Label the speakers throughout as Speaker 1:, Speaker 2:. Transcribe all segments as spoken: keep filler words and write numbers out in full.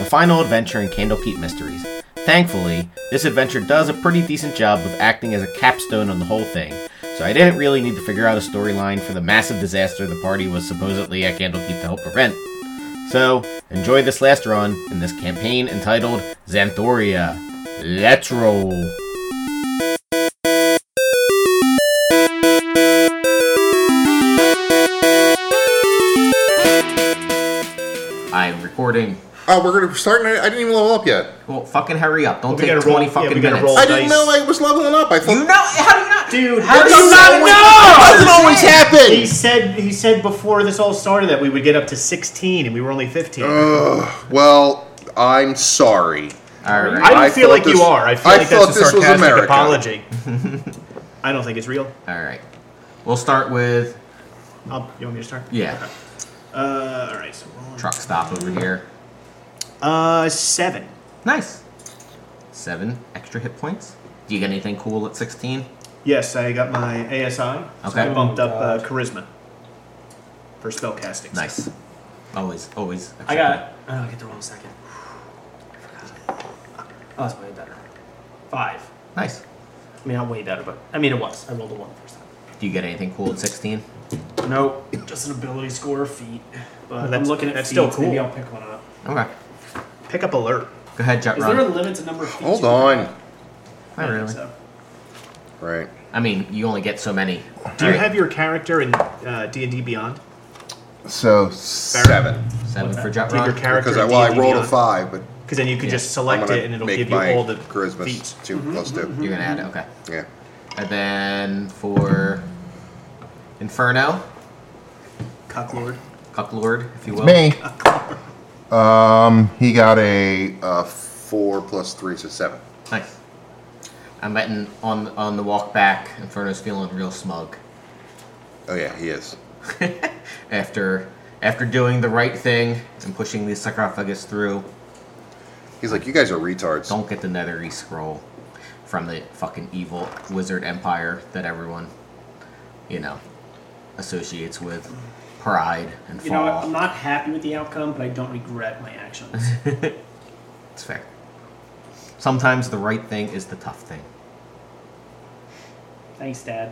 Speaker 1: final adventure in Candlekeep Mysteries. Thankfully, this adventure does a pretty decent job of acting as a capstone on the whole thing, so I didn't really need to figure out a storyline for the massive disaster the party was supposedly at Candlekeep to help prevent. So, enjoy this last run in this campaign entitled Xanthoria. Let's roll! I'm recording.
Speaker 2: Oh, we're gonna start. I didn't even level up yet.
Speaker 1: Well, fucking hurry up! Don't
Speaker 3: well,
Speaker 1: take
Speaker 3: we
Speaker 1: twenty
Speaker 3: roll,
Speaker 1: fucking
Speaker 3: yeah,
Speaker 1: minutes.
Speaker 3: Roll
Speaker 2: I
Speaker 3: dice.
Speaker 2: didn't know I was leveling up. I thought
Speaker 1: You know? How do you not,
Speaker 3: dude?
Speaker 1: How do
Speaker 3: you
Speaker 1: not know?
Speaker 2: Doesn't always happen.
Speaker 3: He said he said before this all started that we would get up to sixteen, and we were only fifteen.
Speaker 2: Uh, well, I'm sorry.
Speaker 1: All right.
Speaker 3: I don't
Speaker 2: I
Speaker 3: feel
Speaker 2: thought
Speaker 3: like
Speaker 2: this-
Speaker 3: you are. I feel
Speaker 2: I
Speaker 3: like
Speaker 2: thought
Speaker 3: that's a
Speaker 2: this was
Speaker 3: sarcastic
Speaker 2: America.
Speaker 3: apology. I don't think it's real.
Speaker 1: All right. We'll start with
Speaker 3: I'll, you want me to start?
Speaker 1: yeah.
Speaker 3: Okay. Uh, all right. So rolling.
Speaker 1: Truck stop over here.
Speaker 3: Uh, seven.
Speaker 1: Nice. Seven extra hit points. Do you get anything cool at sixteen?
Speaker 3: Yes, I got my A S I. So
Speaker 1: Okay.
Speaker 3: I bumped
Speaker 4: Oh,
Speaker 3: up uh,
Speaker 4: God.
Speaker 3: charisma for spell casting.
Speaker 1: Nice. Always, always.
Speaker 4: I got. Oh, I get the wrong second. Oh, that's way better. Five.
Speaker 1: Nice.
Speaker 4: I mean, not way better, but I mean, it was. I rolled a one the first time.
Speaker 1: Do you get anything cool at sixteen?
Speaker 4: Nope. Just an ability score of feet. But
Speaker 3: Well,
Speaker 4: I'm
Speaker 3: that's-
Speaker 4: looking at
Speaker 3: that's
Speaker 4: feet.
Speaker 3: still cool.
Speaker 4: Maybe I'll pick one up.
Speaker 1: Okay.
Speaker 3: Pick up alert.
Speaker 1: Go ahead, Jet
Speaker 4: Is there a
Speaker 1: Run.
Speaker 4: limit to number of feet?
Speaker 2: Hold
Speaker 4: you can
Speaker 2: on.
Speaker 4: have?
Speaker 1: Not
Speaker 4: I think
Speaker 1: really.
Speaker 4: so.
Speaker 2: Right.
Speaker 1: I mean, you only get so many.
Speaker 3: Do you
Speaker 1: Alright.
Speaker 3: have your character in uh, D and D Beyond?
Speaker 2: So seven.
Speaker 1: seven
Speaker 4: What's
Speaker 1: for
Speaker 4: that?
Speaker 1: Jet
Speaker 3: Take your
Speaker 1: Run?
Speaker 3: character
Speaker 2: Because I,
Speaker 3: in
Speaker 2: well, I
Speaker 3: D and D
Speaker 2: rolled a
Speaker 3: Beyond?
Speaker 2: five, but
Speaker 3: Because then you could
Speaker 1: Yeah.
Speaker 3: just
Speaker 2: I'm
Speaker 3: select
Speaker 2: gonna
Speaker 3: it and it'll
Speaker 2: make
Speaker 3: give you
Speaker 2: my
Speaker 3: all the
Speaker 2: charisma
Speaker 3: feats.
Speaker 2: 2 plus two.
Speaker 1: You're gonna add it, okay.
Speaker 2: Yeah.
Speaker 1: And then for Inferno,
Speaker 3: Cucklord.
Speaker 1: Cucklord, if you will.
Speaker 2: Me. Um, he got a uh, four plus three, so seven.
Speaker 1: Nice. I'm betting on on the walk back, Inferno's feeling real smug.
Speaker 2: Oh yeah, he is.
Speaker 1: after after doing the right thing and pushing the sarcophagus through,
Speaker 2: He's like, you guys are retards.
Speaker 1: don't get the Nether scroll from the fucking evil wizard empire that everyone, you know, associates with pride and
Speaker 4: You know what?
Speaker 1: fall.
Speaker 4: I'm not happy with the outcome, but I don't regret my actions.
Speaker 1: It's fair. Sometimes the right thing is the tough thing.
Speaker 4: Thanks, Dad.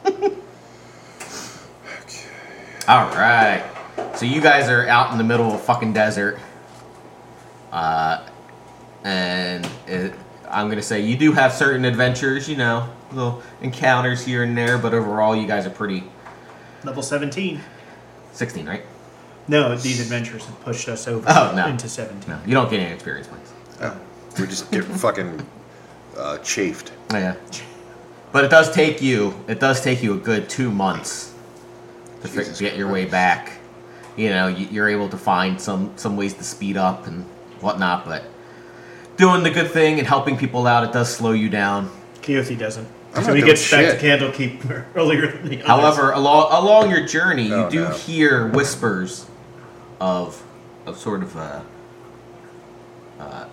Speaker 1: All right. So you guys are out in the middle of a fucking desert. Uh, and it, I'm going to say you do have certain adventures, you know, little encounters here and there, but overall you guys are pretty...
Speaker 3: Level seventeen.
Speaker 1: sixteen, right?
Speaker 3: No, these adventures have pushed us over
Speaker 1: Oh, no.
Speaker 3: into seventeen.
Speaker 1: No, you don't get any experience points.
Speaker 2: Oh, we just get fucking uh, chafed.
Speaker 1: Oh, yeah. But it does take you, it does take you a good two months to fi-
Speaker 2: Jesus
Speaker 1: get your way
Speaker 2: Christ.
Speaker 1: back. You know, you, you're able to find some, some ways to speed up and whatnot, but doing the good thing and helping people out, it does slow you down.
Speaker 3: Keothi doesn't.
Speaker 2: I'm
Speaker 3: So
Speaker 2: not
Speaker 3: he
Speaker 2: doing
Speaker 3: gets back
Speaker 2: shit.
Speaker 3: to Candlekeep earlier than the others.
Speaker 1: However, along along your journey, you
Speaker 2: Oh,
Speaker 1: do
Speaker 2: no.
Speaker 1: hear whispers of of sort of uh, uh,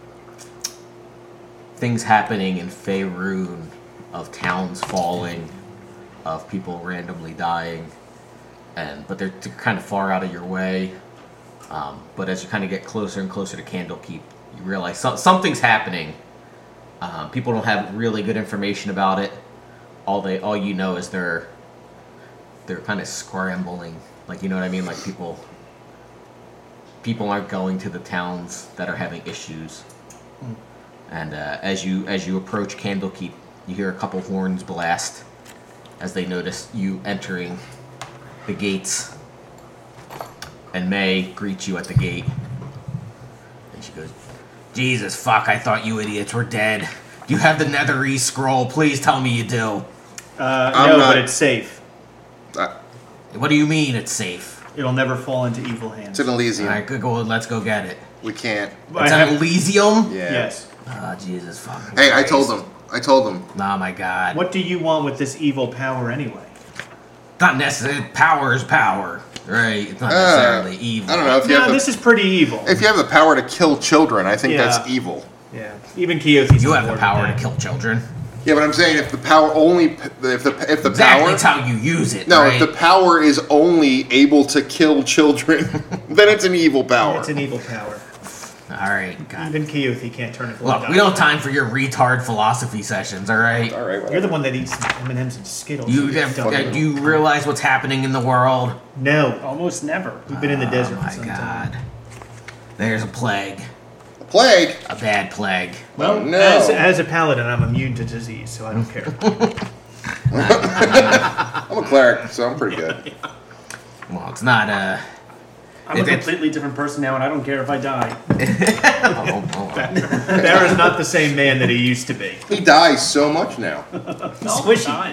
Speaker 1: things happening in Faerun, of towns falling, of people randomly dying, and but they're t- kind of far out of your way. Um, but as you kind of get closer and closer to Candlekeep, you realize so- something's happening. Um, people don't have really good information about it. All they, all you know is they're they're kind of scrambling. Like, you know what I mean? Like people people aren't going to the towns that are having issues.
Speaker 3: Mm.
Speaker 1: And uh, as you as you approach Candlekeep, you hear a couple horns blast as they notice you entering the gates. And May greets you at the gate. And she goes, Jesus fuck, I thought you idiots were dead. Do you have the Nether scroll? Please tell me you do.
Speaker 3: Uh,
Speaker 2: I'm
Speaker 3: no,
Speaker 2: not-
Speaker 3: but it's safe.
Speaker 2: Uh,
Speaker 1: What do you mean it's safe?
Speaker 3: It'll never fall into evil hands.
Speaker 2: it's an Elysium.
Speaker 1: Alright, good, go, let's go get it.
Speaker 2: We can't.
Speaker 3: I
Speaker 1: It's
Speaker 3: have-
Speaker 1: an Elysium?
Speaker 2: Yeah.
Speaker 3: Yes.
Speaker 1: Ah, Jesus fucking
Speaker 2: Hey, I
Speaker 1: Christ.
Speaker 2: told them. I told them.
Speaker 1: Oh my god.
Speaker 3: What do you want with this evil power anyway?
Speaker 1: Not necessarily. Power is power. Right? It's not
Speaker 2: Uh,
Speaker 1: necessarily evil.
Speaker 2: I don't know if you
Speaker 3: No,
Speaker 2: have the,
Speaker 3: this is pretty evil.
Speaker 2: if you have the power to kill children. I think
Speaker 3: Yeah.
Speaker 2: that's evil.
Speaker 3: Yeah. Even Keothi's
Speaker 1: You
Speaker 3: on
Speaker 1: have the
Speaker 3: board
Speaker 1: power
Speaker 3: with
Speaker 1: to
Speaker 3: that.
Speaker 1: kill children.
Speaker 2: Yeah, but I'm saying if the power only if the if the
Speaker 1: Exactly.
Speaker 2: power
Speaker 1: It's how you use it.
Speaker 2: no
Speaker 1: right?
Speaker 2: if the power is only able to kill children, then it's an evil power.
Speaker 3: It's an evil power.
Speaker 1: All all right, God.
Speaker 3: Even Keothi can't turn it. blind
Speaker 1: Look,
Speaker 3: eye.
Speaker 1: we don't have time for your retard philosophy sessions, all right?
Speaker 2: All right.
Speaker 3: You're
Speaker 2: Whatever.
Speaker 3: the one that eats M and M's and Skittles.
Speaker 1: You,
Speaker 3: You
Speaker 1: uh,
Speaker 3: dumb-
Speaker 1: uh, do you realize what's happening in the world?
Speaker 3: No.
Speaker 4: Almost never.
Speaker 3: We've been in the desert
Speaker 1: Oh
Speaker 3: for
Speaker 1: my
Speaker 3: some time.
Speaker 1: God. There's a plague.
Speaker 2: A plague.
Speaker 1: A bad plague.
Speaker 3: Well,
Speaker 2: Oh, no.
Speaker 3: as, as a paladin, I'm immune to disease, so I don't care.
Speaker 2: I'm a cleric, so I'm pretty good.
Speaker 1: Well, it's not, uh...
Speaker 4: I'm
Speaker 1: It-
Speaker 4: a
Speaker 1: it's-
Speaker 4: completely different person now, and I don't care if I die.
Speaker 1: oh, oh, oh.
Speaker 3: Barra's not the same man that he used to be.
Speaker 2: He dies so much now.
Speaker 3: Squishy.
Speaker 4: God.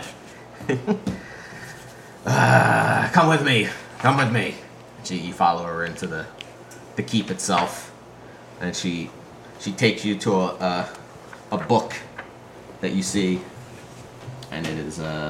Speaker 1: Uh, come with me. Come with me. She, you follow her into the, the keep itself, and she, she takes you to a, a, a book that you see, and it is uh,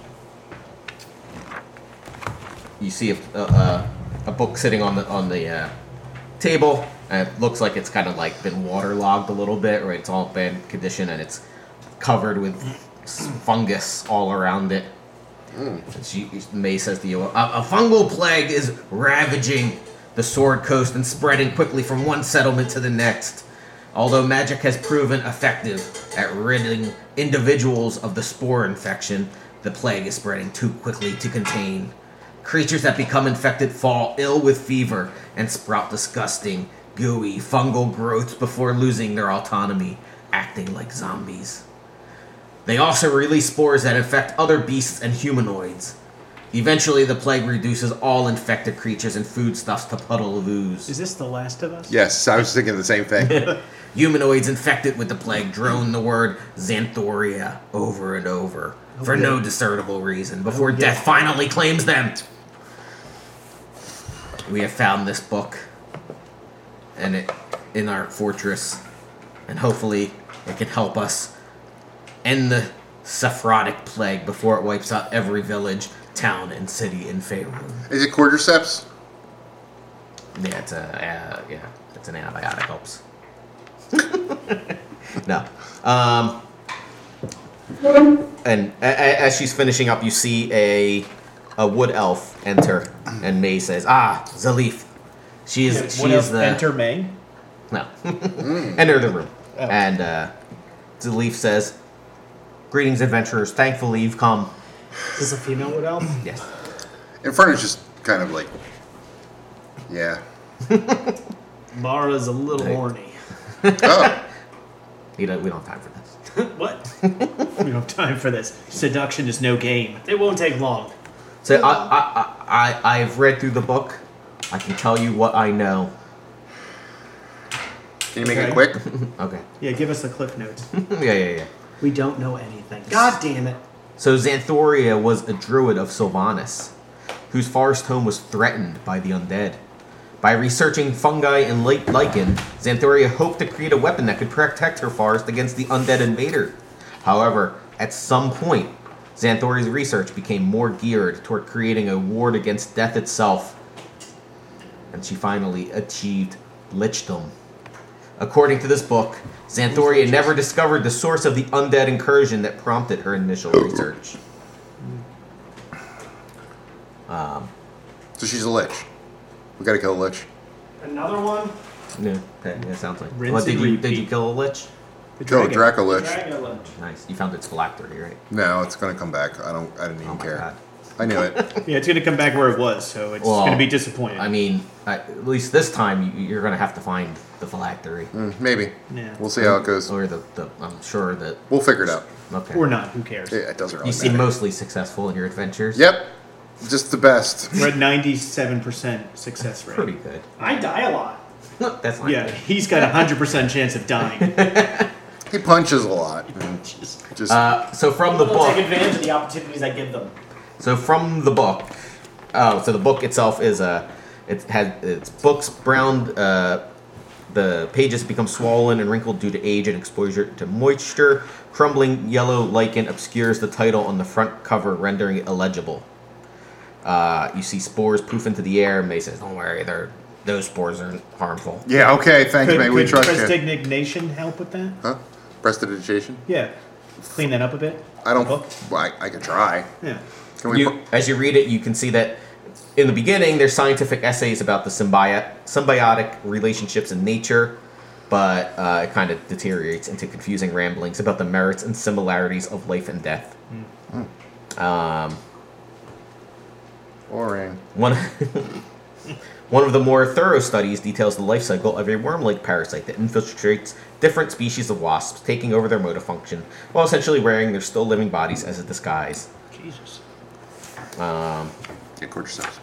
Speaker 1: you see a, a, a, a book sitting on the on the uh, table, and it looks like it's kind of like been waterlogged a little bit, right? It's all in bad condition, and it's covered with fungus all around it. And she, May says to you, a, a fungal plague is ravaging the Sword Coast and spreading quickly from one settlement to the next. Although magic has proven effective at ridding individuals of the spore infection, the plague is spreading too quickly to contain. Creatures that become infected fall ill with fever and sprout disgusting, gooey, fungal growths before losing their autonomy, acting like zombies. They also release spores that infect other beasts and humanoids. Eventually, the plague reduces all infected creatures and foodstuffs to puddle of ooze.
Speaker 3: Is this The Last of Us?
Speaker 2: Yes, I was thinking the same thing.
Speaker 1: Humanoids infected with the plague drone the word Xanthoria over and over for no discernible reason before death finally claims them. We have found this book and it in our fortress, and hopefully it can help us end the Sephirotic plague before it wipes out every village, town, and city in Faerun.
Speaker 2: Is it cordyceps?
Speaker 1: Yeah, it's a uh, yeah, it's an antibiotic helps. No. Um, and a- a- as she's finishing up, you see a a wood elf enter, and May says, "Ah, Zalif. She is she
Speaker 3: What
Speaker 1: is
Speaker 3: else?
Speaker 1: the
Speaker 3: Enter May?
Speaker 1: no enter the room." And uh, Zalif says, "Greetings, adventurers. Thankfully, you've come."
Speaker 4: Is this a female wood elf?
Speaker 1: Yes.
Speaker 2: Infernus just kind of like, yeah.
Speaker 4: Mara's a little
Speaker 1: Hey.
Speaker 4: horny.
Speaker 2: Oh,
Speaker 1: We don't, we don't have time for this.
Speaker 4: What?
Speaker 3: We don't have time for this. Seduction is no game.
Speaker 4: It won't take long.
Speaker 1: So I, I, I, I've read through the book. I can tell you what I know.
Speaker 2: can you make
Speaker 3: Okay.
Speaker 2: it quick?
Speaker 1: Okay.
Speaker 3: Yeah, give us the cliff notes.
Speaker 1: yeah, yeah, yeah.
Speaker 4: We don't know anything. God damn it.
Speaker 1: So Xanthoria was a druid of Sylvanas, whose forest home was threatened by the undead. By researching fungi and lich- lichen, Xanthoria hoped to create a weapon that could protect her forest against the undead invader. However, at some point, Xanthoria's research became more geared toward creating a ward against death itself, and she finally achieved lichdom. According to this book, Xanthoria never discovered the source of the undead incursion that prompted her initial research. Um,
Speaker 2: So she's a lich. We gotta kill a lich.
Speaker 4: Another one?
Speaker 1: yeah, that, that sounds like.
Speaker 3: Rinse
Speaker 1: What, did
Speaker 3: and
Speaker 1: you did
Speaker 3: repeat.
Speaker 1: you kill a lich?
Speaker 3: The
Speaker 2: Kill a
Speaker 3: dragon.
Speaker 2: Draco lich.
Speaker 4: Dragon lich.
Speaker 1: Nice. You found its phylactery, right?
Speaker 2: No, it's gonna come back. I don't. I didn't even
Speaker 1: Oh my
Speaker 2: care.
Speaker 1: god.
Speaker 2: I knew it.
Speaker 3: Yeah, it's gonna come back where it was, so it's
Speaker 1: Well,
Speaker 3: gonna be disappointing.
Speaker 1: I mean, at at least this time you, you're gonna have to find the phylactery,
Speaker 2: Mm, maybe.
Speaker 3: yeah.
Speaker 2: We'll see how it goes.
Speaker 1: or the, the I'm sure that.
Speaker 2: We'll figure it out.
Speaker 1: Okay.
Speaker 3: Or not, who cares?
Speaker 2: Yeah, it doesn't really
Speaker 1: You seem
Speaker 2: matter.
Speaker 1: mostly successful in your adventures.
Speaker 2: Yep. Just the best.
Speaker 3: We're at ninety-seven percent success rate.
Speaker 1: Pretty good.
Speaker 4: I die a lot.
Speaker 1: That's not
Speaker 3: Yeah,
Speaker 1: good.
Speaker 3: he's got a hundred percent chance of dying.
Speaker 2: He punches a lot. and Just
Speaker 1: Uh, so from the
Speaker 4: They'll
Speaker 1: book,
Speaker 4: take advantage of the opportunities I give them.
Speaker 1: so from the book, oh, so the book itself is a, it has it's books brown. Uh, the pages become swollen and wrinkled due to age and exposure to moisture. Crumbling yellow lichen obscures the title on the front cover, rendering it illegible. Uh, you see spores poof into the air. May says, "Don't worry, they're those spores aren't harmful."
Speaker 2: yeah. Okay. Thanks,
Speaker 3: could
Speaker 2: mate. We
Speaker 3: could
Speaker 2: trust you.
Speaker 3: prestidigitation help with that?
Speaker 2: Huh? Prestidigitation?
Speaker 3: Yeah. Clean that up a bit?
Speaker 2: I don't.
Speaker 3: Book?
Speaker 2: Well, I, I could try.
Speaker 3: Yeah.
Speaker 2: Can we?
Speaker 1: You,
Speaker 2: put-
Speaker 1: as you read it, you can see that in the beginning, there's scientific essays about the symbi- symbiotic relationships in nature. but uh, it kind of deteriorates into confusing ramblings about the merits and similarities of life and death. Mm. Um,
Speaker 2: Boring.
Speaker 1: one, one of the more thorough studies details the life cycle of a worm-like parasite that infiltrates different species of wasps, taking over their mode of function, while essentially wearing their still living bodies as a disguise.
Speaker 3: Jesus.
Speaker 1: Um,
Speaker 2: Yeah, cordyceps.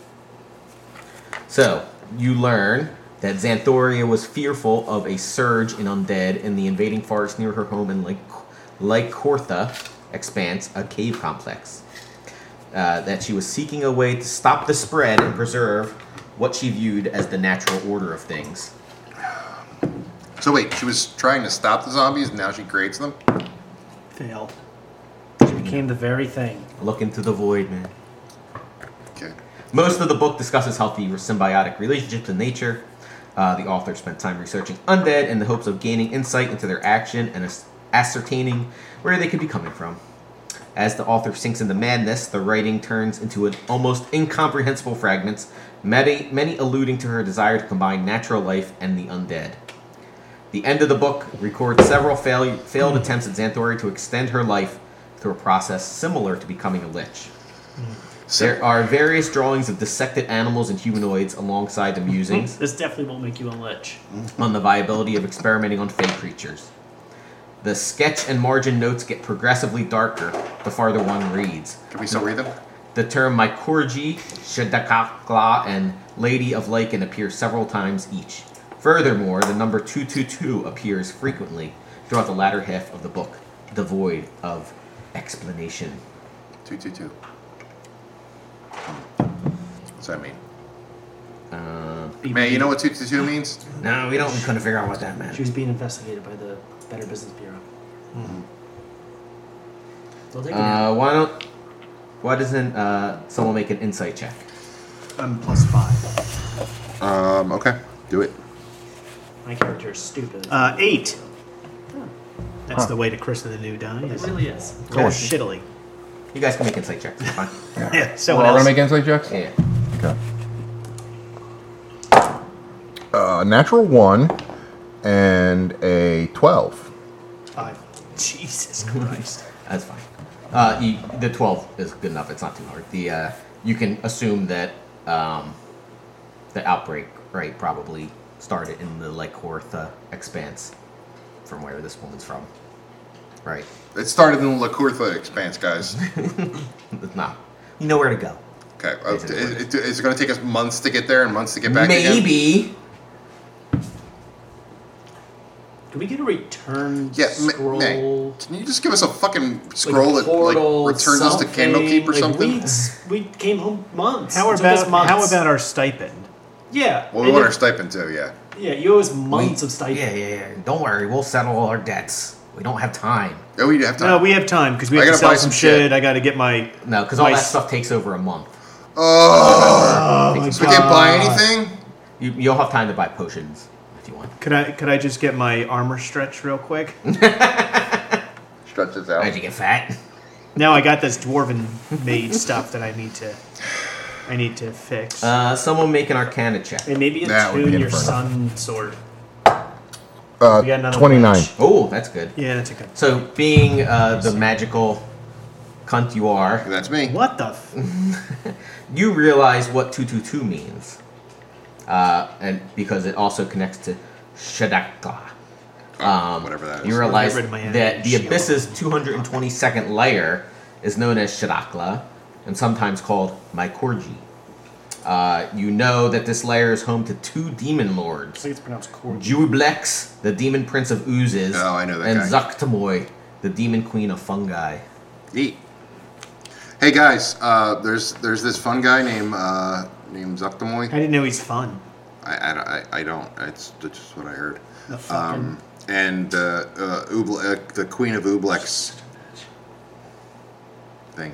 Speaker 1: so, you learn that Xanthoria was fearful of a surge in undead in the invading forest near her home in Lake, Lake Kortha Expanse, a cave complex. Uh, that she was seeking a way to stop the spread and preserve what she viewed as the natural order of things.
Speaker 2: So wait, she was trying to stop the zombies, and now she creates them?
Speaker 3: Failed. She became the very thing.
Speaker 1: Look into the void, man.
Speaker 2: Okay.
Speaker 1: Most of the book discusses healthy symbiotic relationships in nature. Uh, the author spent time researching undead in the hopes of gaining insight into their action and as- ascertaining where they could be coming from. As the author sinks into madness, the writing turns into an almost incomprehensible fragments, many, many alluding to her desire to combine natural life and the undead. The end of the book records several fail- failed attempts at Xanthoria to extend her life through a process similar to becoming a lich. There are various drawings of dissected animals and humanoids alongside the musings
Speaker 3: This definitely won't make you a lich.
Speaker 1: on the viability of experimenting on fey creatures. The sketch and margin notes get progressively darker the farther one reads.
Speaker 2: Can we still read them?
Speaker 1: The term Mycorrhizae, Shadakakla, and Lady of Lycan appear several times each. Furthermore, the number two two two appears frequently throughout the latter half of the book, devoid of explanation.
Speaker 2: two two two. What's that mean?
Speaker 1: Uh,
Speaker 2: Man, you know what two two two means?
Speaker 1: no, we don't. We couldn't figure out what that
Speaker 3: She
Speaker 1: meant.
Speaker 3: was being investigated by the Better Business Bureau.
Speaker 2: Mm-hmm.
Speaker 3: They'll take it now.
Speaker 1: Uh, why don't? Why doesn't uh, someone make an insight check?
Speaker 3: I'm plus five.
Speaker 2: Um, okay. Do it.
Speaker 3: My character is stupid. Uh, eight. That's
Speaker 2: Huh.
Speaker 3: the way to christen the new die.
Speaker 4: It really is.
Speaker 3: Roll shittily.
Speaker 1: You guys can make insight checks. It's fine.
Speaker 3: Yeah,
Speaker 5: We're
Speaker 3: someone
Speaker 5: all
Speaker 3: else.
Speaker 5: gonna make insight checks?
Speaker 1: Yeah.
Speaker 5: Okay.
Speaker 2: Uh, natural one and a twelve.
Speaker 3: Five. Jesus Christ.
Speaker 1: That's fine. Uh, you, the twelve is good enough. It's not too hard. The uh, you can assume that um, the outbreak, right, probably started in the Lake Kortha Expanse, from where this woman's from, right?
Speaker 2: It started in the Lakurtha Expanse, guys.
Speaker 1: Nah, you know where to go.
Speaker 2: Okay. Uh, is, it, is it going to take us months to get there and months to get back again?
Speaker 1: Maybe.
Speaker 3: Can we get a return
Speaker 2: Yeah, Ma-
Speaker 3: scroll?
Speaker 2: May, can you just give us a fucking scroll
Speaker 3: like a
Speaker 2: that
Speaker 3: portal,
Speaker 2: like returns us to
Speaker 3: something?
Speaker 2: Candlekeep or
Speaker 3: Like,
Speaker 2: something?
Speaker 3: We, we came home months.
Speaker 6: How
Speaker 3: It took us
Speaker 6: about
Speaker 3: months.
Speaker 6: how about our stipend?
Speaker 3: Yeah.
Speaker 2: Well, we
Speaker 3: and
Speaker 2: want
Speaker 3: it-
Speaker 2: our stipend too, yeah.
Speaker 3: Yeah, you owe us months
Speaker 1: We-
Speaker 3: of stipend.
Speaker 1: Yeah, yeah, yeah. Don't worry, we'll settle all our debts. We don't have time.
Speaker 2: Oh, we have time.
Speaker 6: No, we have time because we
Speaker 2: I
Speaker 6: have to
Speaker 2: gotta
Speaker 6: sell
Speaker 2: buy
Speaker 6: some
Speaker 2: some shit.
Speaker 6: shit. I got to get my.
Speaker 1: No, because all
Speaker 6: My
Speaker 1: that
Speaker 6: s-
Speaker 1: stuff takes over a month.
Speaker 2: Oh,
Speaker 6: Oh my
Speaker 2: so we can't buy
Speaker 6: God.
Speaker 2: anything?
Speaker 1: You, you'll have time to buy potions if you want.
Speaker 6: Could I could I just get my armor stretched real quick?
Speaker 2: Stretch this out.
Speaker 1: How'd you get fat?
Speaker 6: Now I got this dwarven mage stuff that I need to I need to fix.
Speaker 1: Uh, someone make an Arcana check.
Speaker 3: And maybe
Speaker 2: That would
Speaker 3: attune
Speaker 2: be
Speaker 3: your
Speaker 2: infernal.
Speaker 3: sun sword.
Speaker 2: Uh,
Speaker 6: We got another
Speaker 2: twenty-nine.
Speaker 6: lich.
Speaker 1: Oh, that's good.
Speaker 6: yeah, that's a good.
Speaker 1: So, being uh, the magical cunt you are,
Speaker 2: That's me.
Speaker 6: What the? F-
Speaker 1: you realize what two two two means. Uh, and because it also connects to Shadakla.
Speaker 2: Oh, whatever that is.
Speaker 1: You realize
Speaker 6: Get rid of my
Speaker 1: that the
Speaker 6: shield.
Speaker 1: Abyss's two hundred twenty-second layer is known as Shadakla, and sometimes called Mycorrhizae. Uh, you know that this layer is home to two demon lords.
Speaker 3: I think it's pronounced cord.
Speaker 1: Jublex, the demon prince of oozes,
Speaker 2: Oh, I know that
Speaker 1: and
Speaker 2: guy.
Speaker 1: Zaktamoy, the demon queen of fungi.
Speaker 2: Eat. Hey guys, uh, there's there's this fun guy named uh, named Zuktamoy.
Speaker 6: I didn't know he's fun.
Speaker 2: I, I, I, I don't. It's just what I heard.
Speaker 6: The fucking.
Speaker 2: Um, and uh, uh, Uble, uh, the queen of Ublex thing.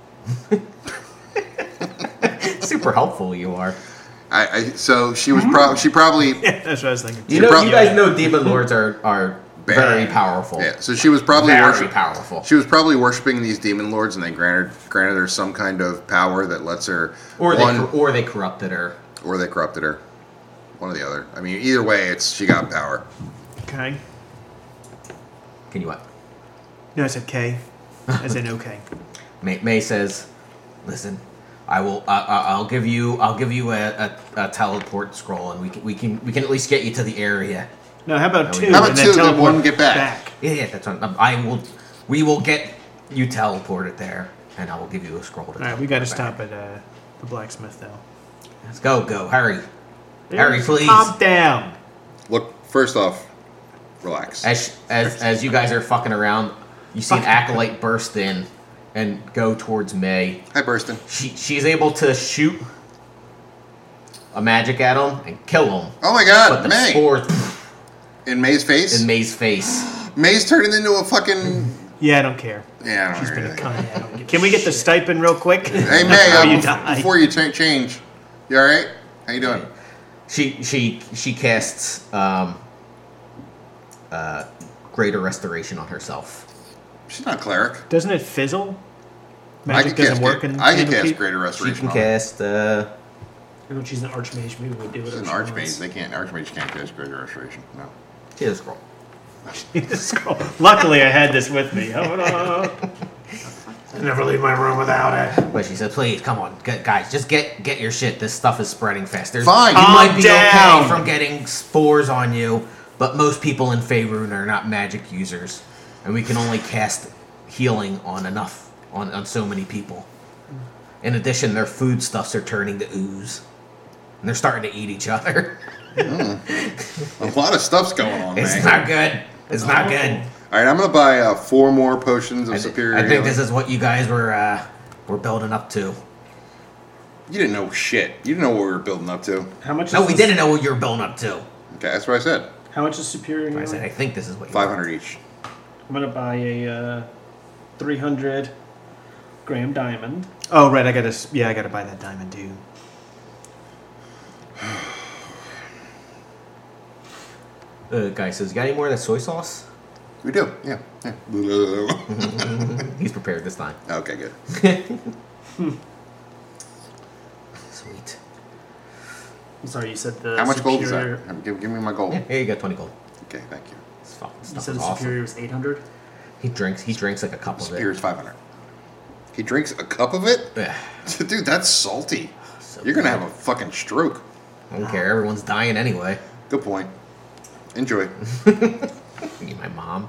Speaker 1: Super helpful you are.
Speaker 2: I, I so she was probably she probably
Speaker 6: That's what I was thinking.
Speaker 1: You know,
Speaker 2: prob-
Speaker 1: you guys know demon lords are are very powerful.
Speaker 2: yeah. So she was probably
Speaker 1: very
Speaker 2: worship,
Speaker 1: powerful.
Speaker 2: She was probably worshiping these demon lords, and they granted granted her some kind of power that lets her
Speaker 1: Or they
Speaker 2: one,
Speaker 1: cor- or they corrupted her.
Speaker 2: or they corrupted her. one or the other. I mean, either way, it's she got power.
Speaker 6: Okay.
Speaker 1: Can you what?
Speaker 6: No, I said K. As in okay.
Speaker 1: May, May says, "Listen, I will. I, I, I'll give you. I'll give you a, a, a teleport scroll, and we can. We can. We can at least get you to the area.
Speaker 6: No, how about
Speaker 1: How
Speaker 6: two?
Speaker 1: we-
Speaker 2: How about
Speaker 6: and then
Speaker 2: two, then
Speaker 6: teleport
Speaker 2: one get back?
Speaker 1: Yeah, yeah. That's what I will. We will get you teleported there, and I will give you a scroll. To
Speaker 6: All right, we got to
Speaker 1: teleport
Speaker 6: stop
Speaker 1: back.
Speaker 6: at uh, the blacksmith though.
Speaker 1: Let's go. Go. Hurry. Hurry, please.
Speaker 6: Calm down.
Speaker 2: Look, first off, relax.
Speaker 1: As as as you guys are fucking around, you see an acolyte burst in and go towards May.
Speaker 2: Hi, Burston.
Speaker 1: She she's able to shoot a magic at him and kill him.
Speaker 2: Oh my
Speaker 1: But
Speaker 2: God,
Speaker 1: the
Speaker 2: May
Speaker 1: spores
Speaker 2: in May's face.
Speaker 1: in May's face.
Speaker 2: May's turning into a fucking.
Speaker 6: Yeah, I don't care.
Speaker 2: Yeah, I don't
Speaker 6: She's
Speaker 2: know
Speaker 6: been a
Speaker 2: anything.
Speaker 6: cunt.
Speaker 4: I don't give
Speaker 6: Can
Speaker 4: a
Speaker 6: we get the
Speaker 4: shit.
Speaker 6: stipend real quick?
Speaker 2: Hey May,
Speaker 6: Before
Speaker 2: uh,
Speaker 6: you
Speaker 2: bef-
Speaker 6: die.
Speaker 2: before you cha- change, you all right? How you doing?
Speaker 1: She she she casts um, uh, greater restoration on herself.
Speaker 2: She's not a cleric.
Speaker 6: Doesn't it fizzle?
Speaker 2: I
Speaker 6: Magic
Speaker 2: can
Speaker 6: doesn't
Speaker 2: cast.
Speaker 6: work in
Speaker 2: I can
Speaker 6: Candlekeep?
Speaker 2: cast greater
Speaker 1: She
Speaker 2: restoration.
Speaker 1: can
Speaker 2: on her.
Speaker 1: cast. Uh,
Speaker 4: I know she's an archmage. Maybe we'll do it.
Speaker 2: She's
Speaker 4: if
Speaker 2: an
Speaker 4: she
Speaker 2: archmage.
Speaker 4: wants.
Speaker 2: They can't. Archmage can't cast greater restoration. No.
Speaker 1: she has a scroll.
Speaker 6: Scroll. Luckily, I had this with me. Hold on.
Speaker 4: I never leave my room without it.
Speaker 1: But she said, "Please, come on, g- guys, just get get your shit. This stuff is spreading fast. There's,
Speaker 2: Fine.
Speaker 1: you
Speaker 6: Calm
Speaker 1: might be
Speaker 6: down.
Speaker 1: okay from getting spores on you, but most people in Faerun are not magic users, and we can only cast healing on enough on on so many people. In addition, their foodstuffs are turning to ooze, and they're starting to eat each other.
Speaker 2: A lot of stuff's going on,
Speaker 1: It's
Speaker 2: man.
Speaker 1: not good. It's not good."
Speaker 2: All right, I'm gonna buy uh, four more potions of
Speaker 1: I, th-
Speaker 2: superior.
Speaker 1: I think
Speaker 2: healing.
Speaker 1: this is what you guys were uh, were building up to.
Speaker 2: You didn't know shit. You didn't know what we were building up to.
Speaker 4: How much?
Speaker 1: No,
Speaker 4: is
Speaker 1: we
Speaker 4: this-
Speaker 1: didn't know what you were building up to.
Speaker 2: Okay, that's what I said.
Speaker 4: How much is superior?
Speaker 1: I
Speaker 4: Healing?
Speaker 1: said, I think this is what you
Speaker 2: Five hundred each.
Speaker 4: I'm gonna buy a uh, three hundred gram diamond.
Speaker 6: Oh, right. I gotta. s- Yeah, I gotta buy that diamond too.
Speaker 1: The guy says, "You got any more of that soy sauce?"
Speaker 2: We do. Yeah. yeah.
Speaker 1: He's prepared this time.
Speaker 2: Okay, good.
Speaker 1: Sweet.
Speaker 4: I'm sorry, you said the
Speaker 2: How much gold is
Speaker 4: superior,
Speaker 2: that? Give, give me my gold.
Speaker 1: Yeah, here you go, twenty gold.
Speaker 2: Okay, thank you.
Speaker 1: This fucking
Speaker 4: You
Speaker 1: stuff
Speaker 4: said
Speaker 1: is
Speaker 4: the
Speaker 1: awesome.
Speaker 4: superior was eight hundred.
Speaker 1: He drinks. He drinks like a cup of
Speaker 2: Spear
Speaker 1: it.
Speaker 2: is five hundred. He drinks a cup of it?
Speaker 1: Ugh,
Speaker 2: Dude, that's salty.
Speaker 1: so
Speaker 2: You're gonna
Speaker 1: good.
Speaker 2: have a fucking stroke.
Speaker 1: I don't care. Everyone's dying anyway.
Speaker 2: Good point. Enjoy.
Speaker 1: Are you my mom?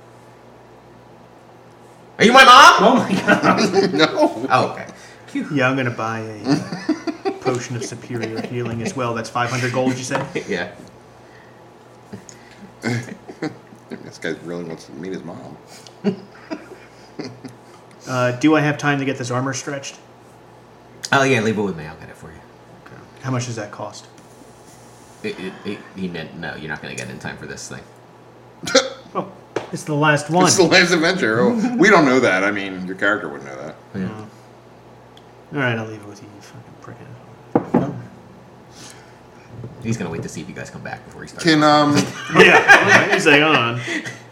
Speaker 1: Are you my mom?
Speaker 4: Oh my god!
Speaker 2: No.
Speaker 1: Oh, okay. Phew.
Speaker 6: Yeah, I'm gonna buy a uh, potion of superior healing as well. That's five hundred gold. You said?
Speaker 1: Yeah.
Speaker 2: This guy really wants to meet his mom.
Speaker 6: Uh, do I have time to get this armor stretched?
Speaker 1: Oh yeah, leave it with me. I'll get it for you.
Speaker 6: How much does that cost?
Speaker 1: It, it, it, he meant no. You're not gonna get it in time for this thing.
Speaker 6: Oh, it's the last one.
Speaker 2: It's the last adventure. Oh, we don't know that. I mean, your character wouldn't know that.
Speaker 1: Yeah.
Speaker 6: All right, I'll leave it with you, you fucking prick.
Speaker 1: He's gonna wait to see if you guys come back before he starts.
Speaker 2: Can um
Speaker 6: Yeah, he's like, on.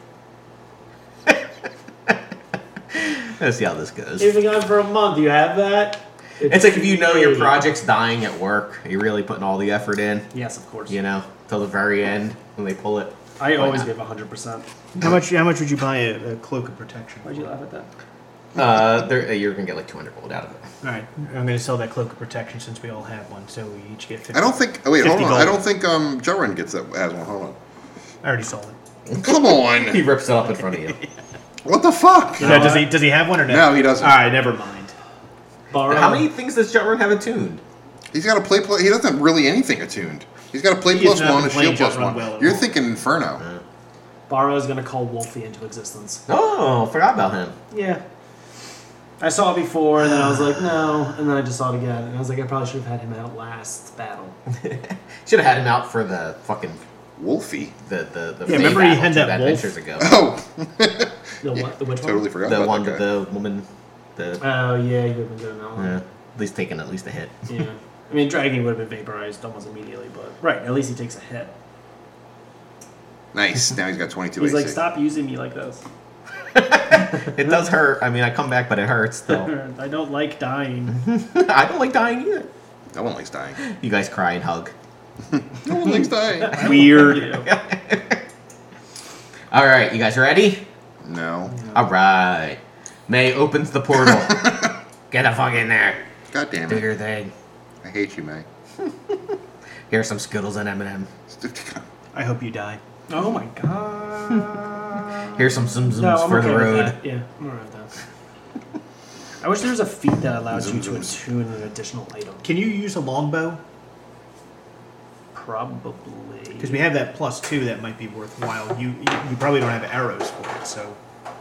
Speaker 1: Let's see how this goes.
Speaker 4: You've been gone for a month. You have that?
Speaker 1: It's like if you know your
Speaker 4: free.
Speaker 1: project's dying at work, you're really putting all the effort in,
Speaker 4: Yes, of course.
Speaker 1: you know, till the very end when they pull it.
Speaker 4: I
Speaker 1: Why
Speaker 4: always
Speaker 1: not?
Speaker 4: give hundred percent.
Speaker 6: How much? How much would you buy a, a cloak of protection?
Speaker 4: Why'd you laugh at that?
Speaker 1: Uh, there- you're gonna get like two hundred gold out of it.
Speaker 6: All right, I'm going to sell that cloak of protection since we all have one, so we each get fifty.
Speaker 2: I don't think oh wait, hold
Speaker 6: fifty
Speaker 2: on.
Speaker 6: gold.
Speaker 2: I don't think um Joran gets that has one. Hold
Speaker 6: I already sold it.
Speaker 2: on. Come on.
Speaker 1: He rips it up in front of you.
Speaker 2: What the fuck?
Speaker 6: No, does he? Does he have one or no?
Speaker 2: No, he doesn't.
Speaker 6: All right, never mind.
Speaker 4: Borrow.
Speaker 1: How many things does Jotron have attuned?
Speaker 2: He's got a play plus. He doesn't really anything attuned. He's got a play
Speaker 6: He
Speaker 2: plus
Speaker 6: has not
Speaker 2: one,
Speaker 6: been
Speaker 2: a shield
Speaker 6: playing
Speaker 2: plus
Speaker 6: Jotun
Speaker 2: one.
Speaker 6: well at
Speaker 2: You're
Speaker 6: all.
Speaker 2: thinking Inferno.
Speaker 4: Borrow is gonna call Wolfie into existence.
Speaker 1: Oh, forgot about him.
Speaker 4: Yeah. I saw it before, and then I was like, no, and then I just saw it again, and I was like, I probably should have had him out last battle.
Speaker 1: Should have had him out for the fucking
Speaker 2: Wolfie.
Speaker 1: the the the.
Speaker 6: Yeah,
Speaker 1: Fae
Speaker 6: remember he
Speaker 1: battle
Speaker 6: had
Speaker 1: two
Speaker 6: that wolf?
Speaker 1: adventures ago.
Speaker 2: Oh,
Speaker 4: The what? The which
Speaker 2: totally
Speaker 4: one?
Speaker 2: forgot
Speaker 1: The
Speaker 2: about
Speaker 1: one
Speaker 2: that
Speaker 1: with
Speaker 2: guy.
Speaker 1: the woman, the
Speaker 4: Oh yeah, you would have been good on that one.
Speaker 1: yeah, at least taking at least a hit.
Speaker 4: Yeah. I mean, Dragon would have been vaporized almost immediately, but right, at least he takes a hit.
Speaker 2: Nice. Now he's got twenty-two
Speaker 4: He's
Speaker 2: A C.
Speaker 4: like, stop using me like this.
Speaker 1: It does hurt. I mean, I come back, but it hurts still.
Speaker 4: I don't like dying.
Speaker 1: I don't like dying either.
Speaker 2: No one likes dying.
Speaker 1: You guys cry and hug.
Speaker 2: No one likes dying.
Speaker 3: Weird.
Speaker 1: All right, you guys ready?
Speaker 2: No.
Speaker 1: All right. May opens the portal. Get the fuck in there.
Speaker 2: God damn
Speaker 1: Do
Speaker 2: it.
Speaker 1: your thing.
Speaker 2: I hate you, May.
Speaker 1: Here's some Skittles and M and M.
Speaker 6: I hope you die.
Speaker 4: Oh my god.
Speaker 1: Here's some Zum Zums
Speaker 4: No, I'm
Speaker 1: for
Speaker 4: okay
Speaker 1: the
Speaker 4: with
Speaker 1: road.
Speaker 4: that. Yeah, I'm alright with that. I wish there was a feat that allowed you to
Speaker 2: Zum Zums.
Speaker 4: attune an additional item.
Speaker 6: Can you use a longbow?
Speaker 4: Probably.
Speaker 6: Because we have that plus two that might be worthwhile. You, you you probably don't have arrows for it, so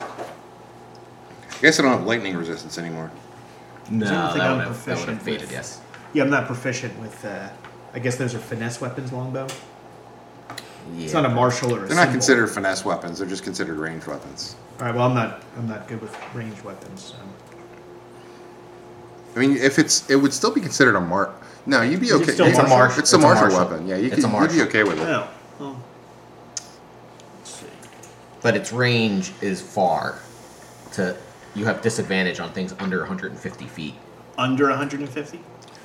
Speaker 2: I guess I don't have lightning resistance anymore.
Speaker 1: No,
Speaker 6: I don't
Speaker 1: that
Speaker 6: think I'm
Speaker 1: would have, that would
Speaker 6: proficient
Speaker 1: have faded,
Speaker 6: with-
Speaker 1: yes.
Speaker 6: yeah, I'm not proficient with. Uh, I guess those are finesse weapons, longbow.
Speaker 1: Yeah.
Speaker 6: It's not a martial or a.
Speaker 2: They're not
Speaker 6: symbol.
Speaker 2: considered finesse weapons. They're just considered ranged weapons.
Speaker 6: All right. Well, I'm not. I'm not good with ranged weapons. So.
Speaker 2: I mean, if it's, it would still be considered a mar. No, you'd be
Speaker 6: Is it
Speaker 2: okay.
Speaker 6: still
Speaker 2: It's a
Speaker 6: martial?
Speaker 2: martial. It's a
Speaker 1: It's a
Speaker 2: martial
Speaker 1: martial.
Speaker 2: weapon. Yeah, you
Speaker 1: It's
Speaker 2: could,
Speaker 1: a
Speaker 2: you'd be
Speaker 1: martial.
Speaker 2: okay with it.
Speaker 6: Oh. Well, let's see.
Speaker 1: But its range is far. To you have disadvantage on things under one hundred fifty feet.
Speaker 6: Under one hundred fifty.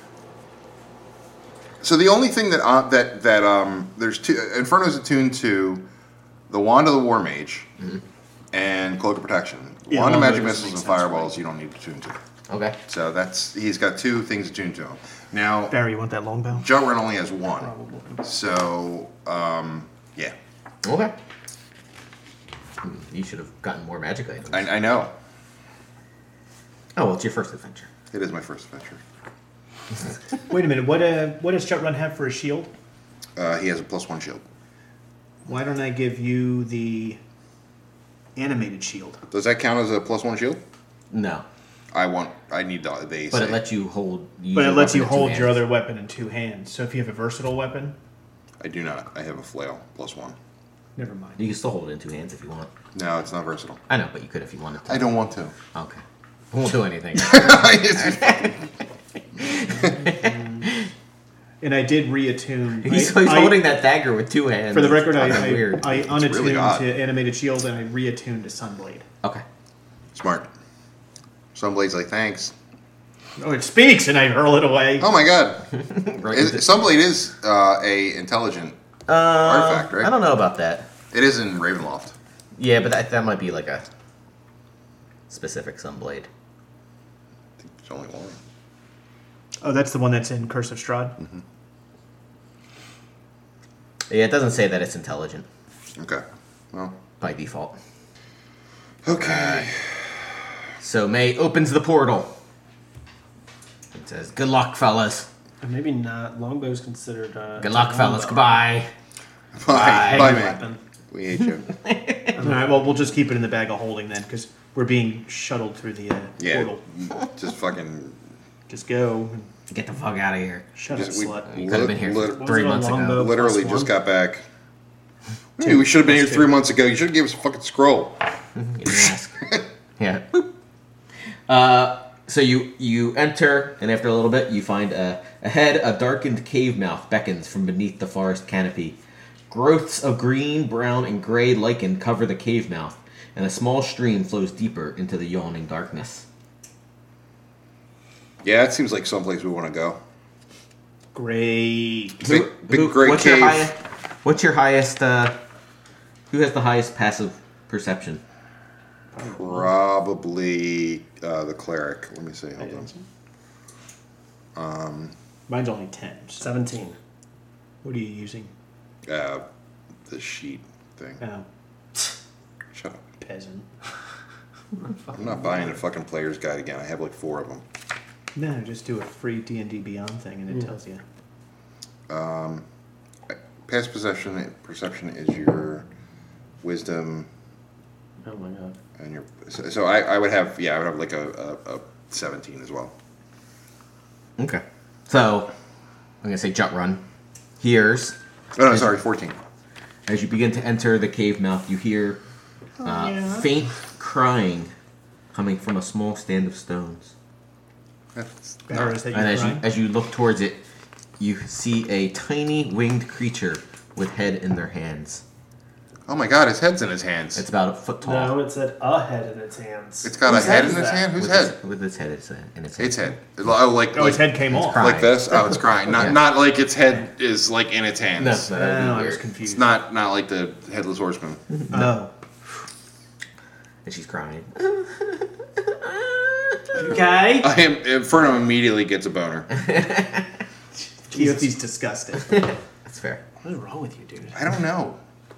Speaker 2: So the only thing that uh, that that um there's two Inferno's attuned to the Wand of the War Mage and Cloak of Protection.
Speaker 6: Yeah,
Speaker 2: Wand of
Speaker 6: Longbow
Speaker 2: Magic
Speaker 6: doesn't
Speaker 2: Missiles
Speaker 6: make
Speaker 2: and
Speaker 6: sense,
Speaker 2: Fireballs
Speaker 6: right?
Speaker 2: you don't need to tune to.
Speaker 1: Okay.
Speaker 2: So that's he's got two things attuned to him. Now
Speaker 6: Barry, you want that longbow?
Speaker 2: Jutrun only has one.
Speaker 4: Probably.
Speaker 2: So um yeah,
Speaker 1: Okay. Hmm, You should have gotten more magic items.
Speaker 2: I, I know.
Speaker 1: Oh, well, it's your first adventure.
Speaker 2: It is my first adventure.
Speaker 6: Wait a minute. What uh, what does Jutrun have for a shield?
Speaker 2: Uh, he has a plus one shield.
Speaker 6: Why don't I give you the animated shield?
Speaker 2: Does that count as a plus one shield?
Speaker 1: No.
Speaker 2: I want. I need the. They
Speaker 1: But
Speaker 2: say.
Speaker 1: it lets you hold. Use
Speaker 6: But it
Speaker 1: your
Speaker 6: lets
Speaker 1: weapon
Speaker 6: you
Speaker 1: in two
Speaker 6: hold your
Speaker 1: hands.
Speaker 6: other weapon in two hands. So if you have a versatile weapon,
Speaker 2: I do not. I have a flail plus one.
Speaker 6: never mind.
Speaker 1: You can still hold it in two hands if you want.
Speaker 2: No, it's not versatile.
Speaker 1: I know, but you could if you wanted to.
Speaker 2: I don't want to.
Speaker 1: Okay. I won't do anything.
Speaker 6: And I did reattune.
Speaker 1: he's
Speaker 6: I,
Speaker 1: he's
Speaker 6: I-
Speaker 1: holding that dagger with two hands.
Speaker 6: For the
Speaker 1: It's
Speaker 6: record, I,
Speaker 1: fucking
Speaker 6: I,
Speaker 1: weird.
Speaker 6: I unattuned
Speaker 2: really odd.
Speaker 6: to animated shield and I reattuned to Sunblade.
Speaker 1: Okay.
Speaker 2: Smart. Sunblade's like, thanks.
Speaker 6: Oh, it speaks, and I hurl it away.
Speaker 2: Oh my god.
Speaker 1: Right.
Speaker 2: Is, Sunblade is uh, a intelligent
Speaker 1: Uh,
Speaker 2: artifact, right?
Speaker 1: I don't know about that.
Speaker 2: It is in Ravenloft.
Speaker 1: Yeah, but that, that might be like a specific Sunblade.
Speaker 2: I think there's only one.
Speaker 6: Oh, that's the one that's in Curse of Strahd.
Speaker 2: Mm-hmm.
Speaker 1: Yeah, it doesn't say that it's intelligent
Speaker 2: Okay. Well.
Speaker 1: by default.
Speaker 2: Okay.
Speaker 1: So May opens the portal. It says, "Good luck, fellas.
Speaker 4: Or maybe not. Longbow's considered. Uh,
Speaker 1: Good
Speaker 4: it's
Speaker 1: luck,
Speaker 4: a
Speaker 1: fellas.
Speaker 4: longbow.
Speaker 1: Goodbye."
Speaker 2: Bye.
Speaker 1: Bye.
Speaker 2: Bye,
Speaker 4: Heavy
Speaker 2: man.
Speaker 4: weapon.
Speaker 2: We hate you.
Speaker 6: All right, well, we'll just keep it in the bag of holding then, because we're being shuttled through the uh,
Speaker 2: Yeah.
Speaker 6: portal.
Speaker 2: Just fucking.
Speaker 6: Just go. And
Speaker 1: Get the fuck out of here.
Speaker 6: shut
Speaker 2: Just,
Speaker 6: up,
Speaker 2: we
Speaker 6: slut.
Speaker 1: You could have been here
Speaker 2: lit-
Speaker 1: for
Speaker 2: lit-
Speaker 1: three
Speaker 4: it a
Speaker 1: months ago.
Speaker 4: longbow?
Speaker 2: literally
Speaker 4: plus
Speaker 2: just
Speaker 4: one?
Speaker 2: got back. Hey, we should have been here
Speaker 6: Plus
Speaker 2: three
Speaker 6: two.
Speaker 2: months ago. You should have gave us a fucking scroll.
Speaker 1: You didn't ask. Yeah. Boop. Uh, so you you enter, and after a little bit, you find a ahead a darkened cave mouth beckons from beneath the forest canopy. Growths of green, brown, and gray lichen cover the cave mouth, and a small stream flows deeper into the yawning darkness.
Speaker 2: Yeah, it seems like someplace we want to go.
Speaker 6: Great.
Speaker 2: Big, big
Speaker 1: Who-
Speaker 2: great
Speaker 1: what's
Speaker 2: cave.
Speaker 1: Your highest, what's your highest? Uh, who has the highest passive perception?
Speaker 2: Probably uh, the cleric. Let me see. Hold on.
Speaker 6: Mine's only ten. So
Speaker 4: Seventeen.
Speaker 6: what are you using?
Speaker 2: Uh, the sheet thing.
Speaker 6: Oh,
Speaker 2: Shut up.
Speaker 6: peasant.
Speaker 2: I'm not buying a fucking player's guide again. I have like four of them.
Speaker 6: No, just do a free D and D Beyond thing, and it
Speaker 4: Yeah.
Speaker 6: tells you.
Speaker 2: Past perception perception is your wisdom
Speaker 4: Oh my god.
Speaker 2: and your. So, so I, I would have yeah I would have like a, a, a seventeen as well.
Speaker 1: Okay. So I'm gonna say Jutrun hears.
Speaker 2: Oh no, sorry, fourteen.
Speaker 1: As you begin to enter the cave mouth, you hear uh, faint crying coming from a small stand of stones.
Speaker 2: That's
Speaker 6: Better is that you
Speaker 1: And as you
Speaker 6: cry?
Speaker 1: as you look towards it, you see a tiny winged creature with head in their hands.
Speaker 2: Oh my God, his head's in his hands.
Speaker 1: It's about a foot tall.
Speaker 4: No, it said a head in its hands.
Speaker 2: It's got
Speaker 4: Whose
Speaker 2: a head
Speaker 4: is
Speaker 2: in its
Speaker 4: that?
Speaker 2: hand. Whose
Speaker 1: with
Speaker 2: head?
Speaker 1: Its, with its head it's in its head.
Speaker 2: Its head. Oh, like
Speaker 6: Oh, his
Speaker 2: like,
Speaker 6: head came off.
Speaker 1: crying.
Speaker 2: like this. Oh, it's crying. Not
Speaker 1: Yeah.
Speaker 2: not like its head is like in its hands.
Speaker 1: No,
Speaker 6: I
Speaker 1: that'd be
Speaker 6: don't know, I was
Speaker 1: weird.
Speaker 6: confused.
Speaker 2: It's not not like the headless horseman.
Speaker 6: No.
Speaker 1: And she's crying.
Speaker 4: Okay.
Speaker 2: I am Inferno immediately gets a boner.
Speaker 6: Keothi's disgusted.
Speaker 1: That's fair.
Speaker 4: What is wrong with you, dude?
Speaker 2: I don't know.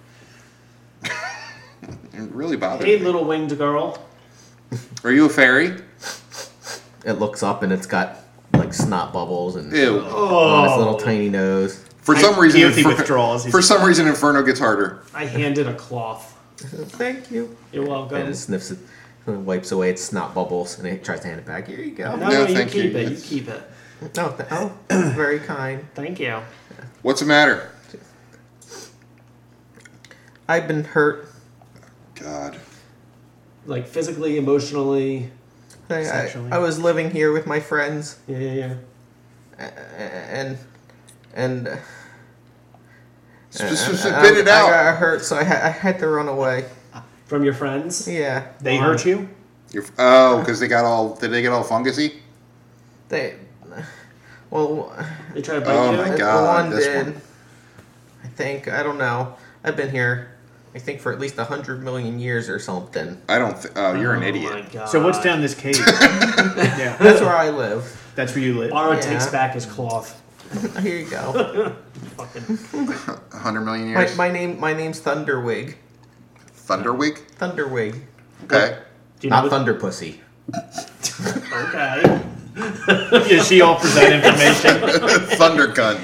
Speaker 2: It really bothers
Speaker 4: Hey,
Speaker 2: me.
Speaker 4: little winged girl.
Speaker 2: Are you a fairy?
Speaker 1: It looks up and it's got like snot bubbles and
Speaker 2: Ew.
Speaker 1: on its
Speaker 4: Oh.
Speaker 1: little tiny nose.
Speaker 2: For some reason,
Speaker 6: Keothi
Speaker 2: Infer-
Speaker 6: withdraws.
Speaker 2: for some reason, Inferno gets harder.
Speaker 4: I handed a cloth.
Speaker 1: Thank you.
Speaker 4: You're welcome.
Speaker 1: And it sniffs it, and wipes away its snot bubbles, and it tries to hand it back. Here you go.
Speaker 4: No,
Speaker 2: No,
Speaker 4: no, you
Speaker 2: thank
Speaker 4: keep
Speaker 2: you.
Speaker 4: it. You
Speaker 2: It's-
Speaker 4: keep it.
Speaker 1: No, th- oh, very kind.
Speaker 4: Thank you.
Speaker 2: What's the matter?
Speaker 1: I've been hurt.
Speaker 2: God.
Speaker 4: Like physically, emotionally.
Speaker 1: I, I,
Speaker 6: Sexually.
Speaker 1: I was living here with my friends,
Speaker 4: Yeah, yeah, yeah.
Speaker 1: a- and and. uh,
Speaker 2: Just, just
Speaker 1: I-
Speaker 2: spit it
Speaker 1: I
Speaker 2: out.
Speaker 1: got hurt, so I, ha- I had to run away.
Speaker 4: From your friends.
Speaker 1: Yeah,
Speaker 6: They
Speaker 4: Why?
Speaker 6: hurt you?
Speaker 2: You're, oh, because they got all. Did they get all fungusy?
Speaker 1: they. Well,
Speaker 4: They try to bite
Speaker 2: Oh
Speaker 4: you.
Speaker 2: my
Speaker 1: the
Speaker 2: God,
Speaker 1: one
Speaker 2: this
Speaker 1: did.
Speaker 2: one.
Speaker 1: I think I don't know. I've been here, I think, for at least a hundred million years or something.
Speaker 2: I don't. Th- oh, you're an
Speaker 4: Oh
Speaker 2: idiot.
Speaker 4: my God.
Speaker 6: So what's down this cave? Yeah.
Speaker 1: That's where I live.
Speaker 6: That's where you live.
Speaker 4: Borrow
Speaker 1: Yeah.
Speaker 4: takes back his cloth.
Speaker 1: Here you go.
Speaker 4: Fucking.
Speaker 2: A hundred million
Speaker 1: my,
Speaker 2: years.
Speaker 1: my name my name's Thunderwig.
Speaker 2: Thunderwig.
Speaker 1: Thunderwig,
Speaker 2: Okay.
Speaker 4: Do you know
Speaker 1: not
Speaker 4: what-
Speaker 1: Thunder Pussy.
Speaker 4: Okay.
Speaker 6: Yeah, she offers that information.
Speaker 2: Thunder cunt.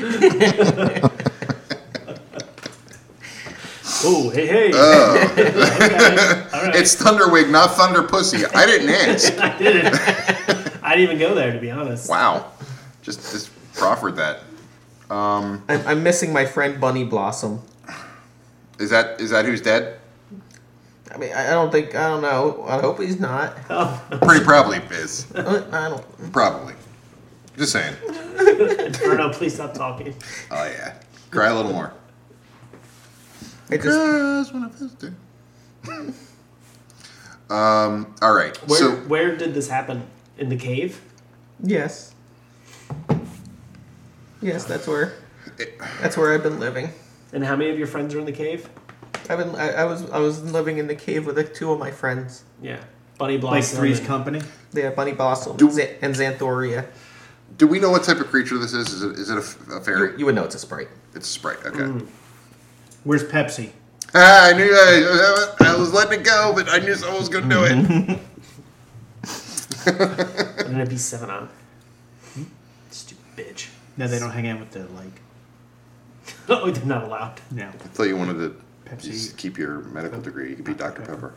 Speaker 4: Oh, hey, hey.
Speaker 2: Oh.
Speaker 4: Okay. All right.
Speaker 2: It's Thunderwig, not Thunder Pussy. I didn't ask.
Speaker 4: I didn't. I didn't even go there, to be honest.
Speaker 2: Wow. Just just proffered that. Um,
Speaker 1: I'm, I'm missing my friend Bunny Blossom.
Speaker 2: is that is that who's dead?
Speaker 1: I mean, I I don't think I don't know. I hope he's not.
Speaker 4: Oh,
Speaker 2: Pretty probably is.
Speaker 1: Uh, I don't.
Speaker 2: Probably. Just saying.
Speaker 4: Inferno, please stop talking.
Speaker 2: Oh yeah. Cry a little more.
Speaker 1: I just
Speaker 2: Cries when I visit. Um. All right.
Speaker 4: Where,
Speaker 2: So
Speaker 4: where did this happen? In the cave?
Speaker 1: yes, yes. That's where. That's where I've been living.
Speaker 4: And how many of your friends are in the cave?
Speaker 1: I've been. I, I was. I was living in the cave with like, two of my friends.
Speaker 4: Yeah. Bunny Blossom.
Speaker 6: Like Three's
Speaker 4: and-
Speaker 6: Company.
Speaker 1: They have Bunny Blossom
Speaker 2: Do-
Speaker 1: Xa- and Xanthoria.
Speaker 2: do we know what type of creature this is? Is it is it a, f- a fairy?
Speaker 1: You, you would know it's a sprite.
Speaker 2: It's a sprite. Okay.
Speaker 4: Mm.
Speaker 6: Where's Pepsi?
Speaker 2: Ah, I knew I, I was letting it go, but I knew someone was going to do it.
Speaker 4: And then it'd be seven up. Stupid bitch.
Speaker 6: No, they don't hang out with the like.
Speaker 4: Oh, they're not allowed.
Speaker 6: No.
Speaker 2: I thought you wanted to
Speaker 6: Pepsi.
Speaker 2: just keep your medical degree. You could be Doctor Pepper.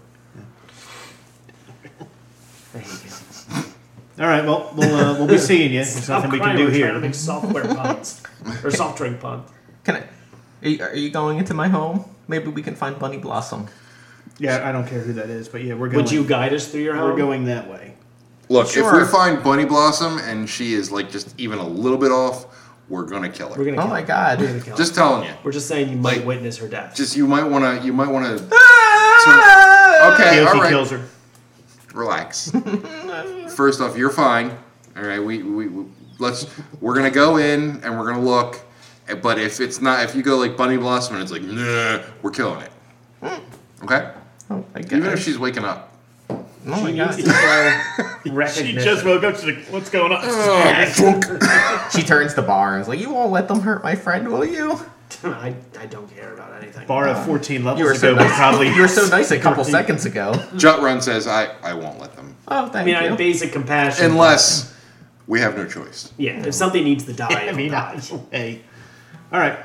Speaker 4: There you go.
Speaker 6: All right. Well, we'll uh, we'll be seeing you. There's
Speaker 4: Stop
Speaker 6: nothing we
Speaker 4: crying,
Speaker 6: can do
Speaker 4: we're trying to
Speaker 6: here.
Speaker 4: make software puns. Or soft drink puns.
Speaker 1: Can I? Are you, are you going into my home? Maybe we can find Bunny Blossom.
Speaker 6: Yeah, I don't care who that is, but yeah, we're going.
Speaker 4: Would you guide us through your home?
Speaker 6: We're going that way.
Speaker 2: Look,
Speaker 1: Sure.
Speaker 2: if we find Bunny Blossom and she is like just even a little bit off, we're gonna kill her.
Speaker 4: We're gonna
Speaker 1: Oh
Speaker 4: kill
Speaker 1: my
Speaker 4: her.
Speaker 1: God.
Speaker 4: We're gonna kill
Speaker 2: Just
Speaker 4: her.
Speaker 2: telling you.
Speaker 4: We're just saying you might
Speaker 2: Like-
Speaker 4: witness her death.
Speaker 2: Just you might wanna. You might wanna.
Speaker 1: Ah!
Speaker 2: Okay,
Speaker 6: Keothi
Speaker 2: all right.
Speaker 6: kills her.
Speaker 2: Relax. First off, you're fine. All right, we, we we let's we're gonna go in and we're gonna look. But if it's not, if you go like Bunny Blossom and it's like, nah, we're killing it. Okay.
Speaker 1: Oh my God.
Speaker 2: Even if she's waking up.
Speaker 1: Oh my
Speaker 4: She
Speaker 1: God.
Speaker 4: needs to show
Speaker 6: She
Speaker 4: recognition.
Speaker 6: just woke up. She's like, "What's going on?"
Speaker 1: She turns to Bar and is like, "You won't let them hurt my friend, will you?"
Speaker 4: I, I don't care about anything.
Speaker 6: Bar of fourteen levels
Speaker 1: You were so
Speaker 6: ago, but
Speaker 1: nice.
Speaker 6: probably
Speaker 1: You were so nice a couple seconds ago.
Speaker 2: Jut Run says, I I won't let them
Speaker 1: Oh,
Speaker 4: I
Speaker 1: thank
Speaker 4: mean, I
Speaker 1: you.
Speaker 4: have basic compassion.
Speaker 2: unless we have no choice.
Speaker 4: Yeah, if something needs to die,
Speaker 6: I
Speaker 4: it'll
Speaker 6: mean,
Speaker 4: die.
Speaker 6: hey. All right,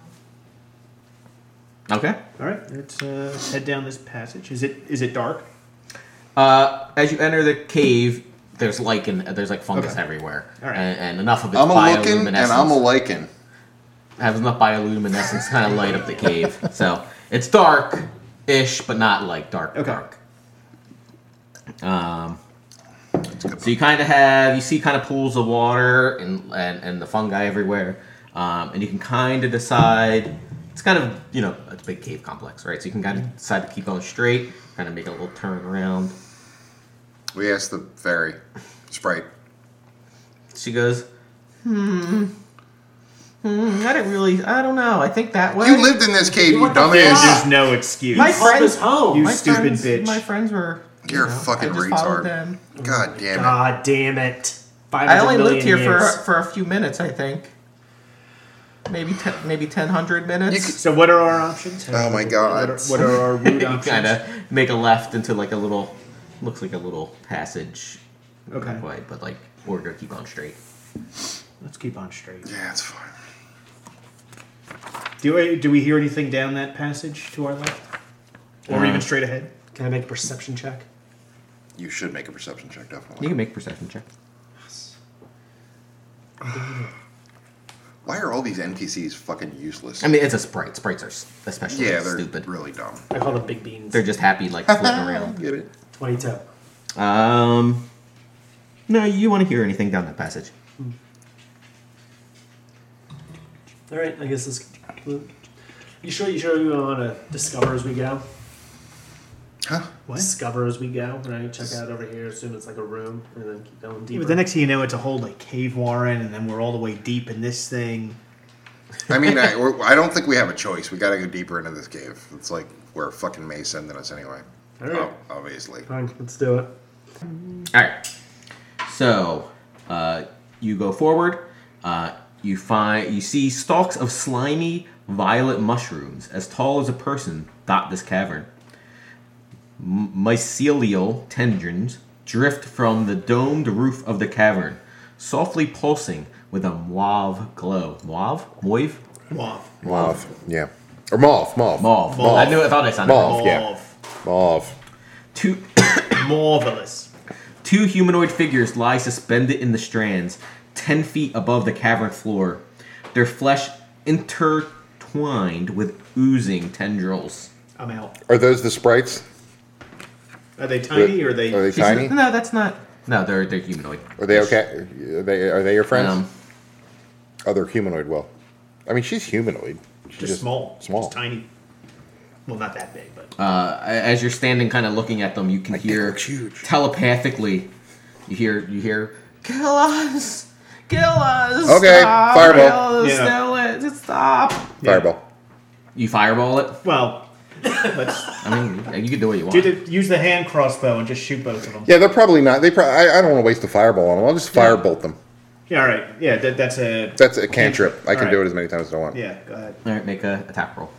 Speaker 1: Okay.
Speaker 6: all right. Let's uh, head down this passage. Is it is it dark?
Speaker 1: Uh, as you enter the cave, there's lichen. There's like fungus
Speaker 6: Okay.
Speaker 1: everywhere,
Speaker 6: All right.
Speaker 1: and, and enough of it's
Speaker 2: I'm a looking and
Speaker 1: bioluminescence.
Speaker 2: I'm a liking.
Speaker 1: has enough bioluminescence to kind of light up the cave. So it's dark-ish, but not like dark
Speaker 6: Okay.
Speaker 1: dark. Um, so you kind of have you see kind of pools of water and and, and the fungi everywhere, um, and you can kind of decide it's kind of, you know, it's a big cave complex, right? So you can kind of decide to keep going straight, kind of make a little turn around.
Speaker 2: We asked the fairy, Sprite.
Speaker 1: She goes, hmm, hmm, I didn't really, I don't know. I think that way.
Speaker 2: You lived in this cave, you
Speaker 4: What the
Speaker 2: dumbass.
Speaker 6: There's no excuse.
Speaker 1: My
Speaker 4: Help
Speaker 1: friends-
Speaker 4: us home.
Speaker 6: You
Speaker 1: my
Speaker 6: stupid
Speaker 1: friends,
Speaker 6: bitch.
Speaker 1: My friends were. you
Speaker 2: You're a
Speaker 1: know,
Speaker 2: fucking
Speaker 1: I just followed
Speaker 2: retard.
Speaker 1: them.
Speaker 2: God damn it.
Speaker 4: God damn it.
Speaker 1: I only lived here for
Speaker 4: years.
Speaker 1: for a few minutes, I think. Maybe ten, maybe ten hundred minutes.
Speaker 2: You could-
Speaker 6: So what are our options?
Speaker 2: Oh my God.
Speaker 6: What are, what are our route
Speaker 1: You
Speaker 6: options?
Speaker 1: kind of make a left into like a little, looks like a little passage.
Speaker 6: Okay.
Speaker 1: Way, but like we're gonna keep on straight.
Speaker 6: Let's keep on straight.
Speaker 2: Yeah, it's fine.
Speaker 6: Do we, do we hear anything down that passage to our left? Or
Speaker 1: Uh,
Speaker 6: even straight ahead?
Speaker 4: Can I make a perception check?
Speaker 2: You should make a perception check,
Speaker 1: You
Speaker 2: definitely.
Speaker 1: can make a perception check.
Speaker 2: Why are all these N P Cs fucking useless?
Speaker 1: I mean, it's a sprite. Sprites are s- especially
Speaker 2: yeah, they're
Speaker 1: stupid.
Speaker 2: really dumb.
Speaker 4: I call them big beans.
Speaker 1: They're just happy like floating around.
Speaker 2: Get it?
Speaker 4: twenty-two.
Speaker 1: Um, no, you want to hear anything down that passage?
Speaker 4: All right, I guess this. You sure? You sure you want to discover as we go?
Speaker 2: Huh?
Speaker 6: What?
Speaker 4: Discover as we go. Right? Check out over here. Assume it's like a room, and then keep going
Speaker 6: Yeah,
Speaker 4: deeper.
Speaker 6: but the next thing you know, it's a whole like cave warren, and then we're all the way deep in this thing.
Speaker 2: I mean, I, we're, I don't think we have a choice. We gotta go deeper into this cave. It's like where fucking May's sending us anyway.
Speaker 4: All right.
Speaker 2: Oh, obviously.
Speaker 4: Fine, let's do it.
Speaker 1: All right. So, uh, you go forward. Uh, you find you see stalks of slimy violet mushrooms as tall as a person dot this cavern. M- mycelial tendrils drift from the domed roof of the cavern, softly pulsing with a mauve glow. Mauve? Mauve?
Speaker 6: Mauve.
Speaker 5: Mauve. Yeah. Or mauve. Mauve.
Speaker 1: Mauve.
Speaker 5: Mauve.
Speaker 1: I knew. I thought I sounded
Speaker 5: Mauve.
Speaker 1: wrong.
Speaker 5: Yeah.
Speaker 6: Mauve.
Speaker 5: Mauve.
Speaker 1: Two.
Speaker 6: Marvelous.
Speaker 1: Two humanoid figures lie suspended in the strands, ten feet above the cavern floor, their flesh intertwined with oozing tendrils.
Speaker 6: I'm out.
Speaker 5: Are those the sprites?
Speaker 6: Are they tiny or are they?
Speaker 5: Are they
Speaker 1: She said-
Speaker 5: tiny?
Speaker 1: No, that's not. No, they're they're humanoid.
Speaker 5: Are they okay? Are they, are they your friends?
Speaker 1: Um,
Speaker 5: Oh, they're humanoid. Well, I mean, she's humanoid. She's
Speaker 6: just, small.
Speaker 5: Small.
Speaker 6: Just tiny. Well, not that big, but.
Speaker 1: uh, as you're standing, kind of looking at them, you can
Speaker 5: My dick
Speaker 1: hear
Speaker 5: looks huge.
Speaker 1: telepathically. You hear you hear kill us, kill us.
Speaker 5: Okay,
Speaker 1: stop,
Speaker 5: fireball.
Speaker 1: Kill us,
Speaker 6: Yeah.
Speaker 1: kill it, just stop.
Speaker 5: Fireball.
Speaker 1: You fireball it.
Speaker 6: Well, let's
Speaker 1: I mean, you can do what you want.
Speaker 6: do the, use the hand crossbow and just shoot both of them.
Speaker 5: Yeah, they're probably not. They. Pro- I, I don't want to waste a fireball on them. I'll just firebolt them.
Speaker 6: Yeah, all right. Yeah, that, that's a.
Speaker 5: That's a cantrip. I can
Speaker 6: All
Speaker 5: do
Speaker 6: right.
Speaker 5: it as many times as I want.
Speaker 6: Yeah, go ahead.
Speaker 1: All right, make a attack roll.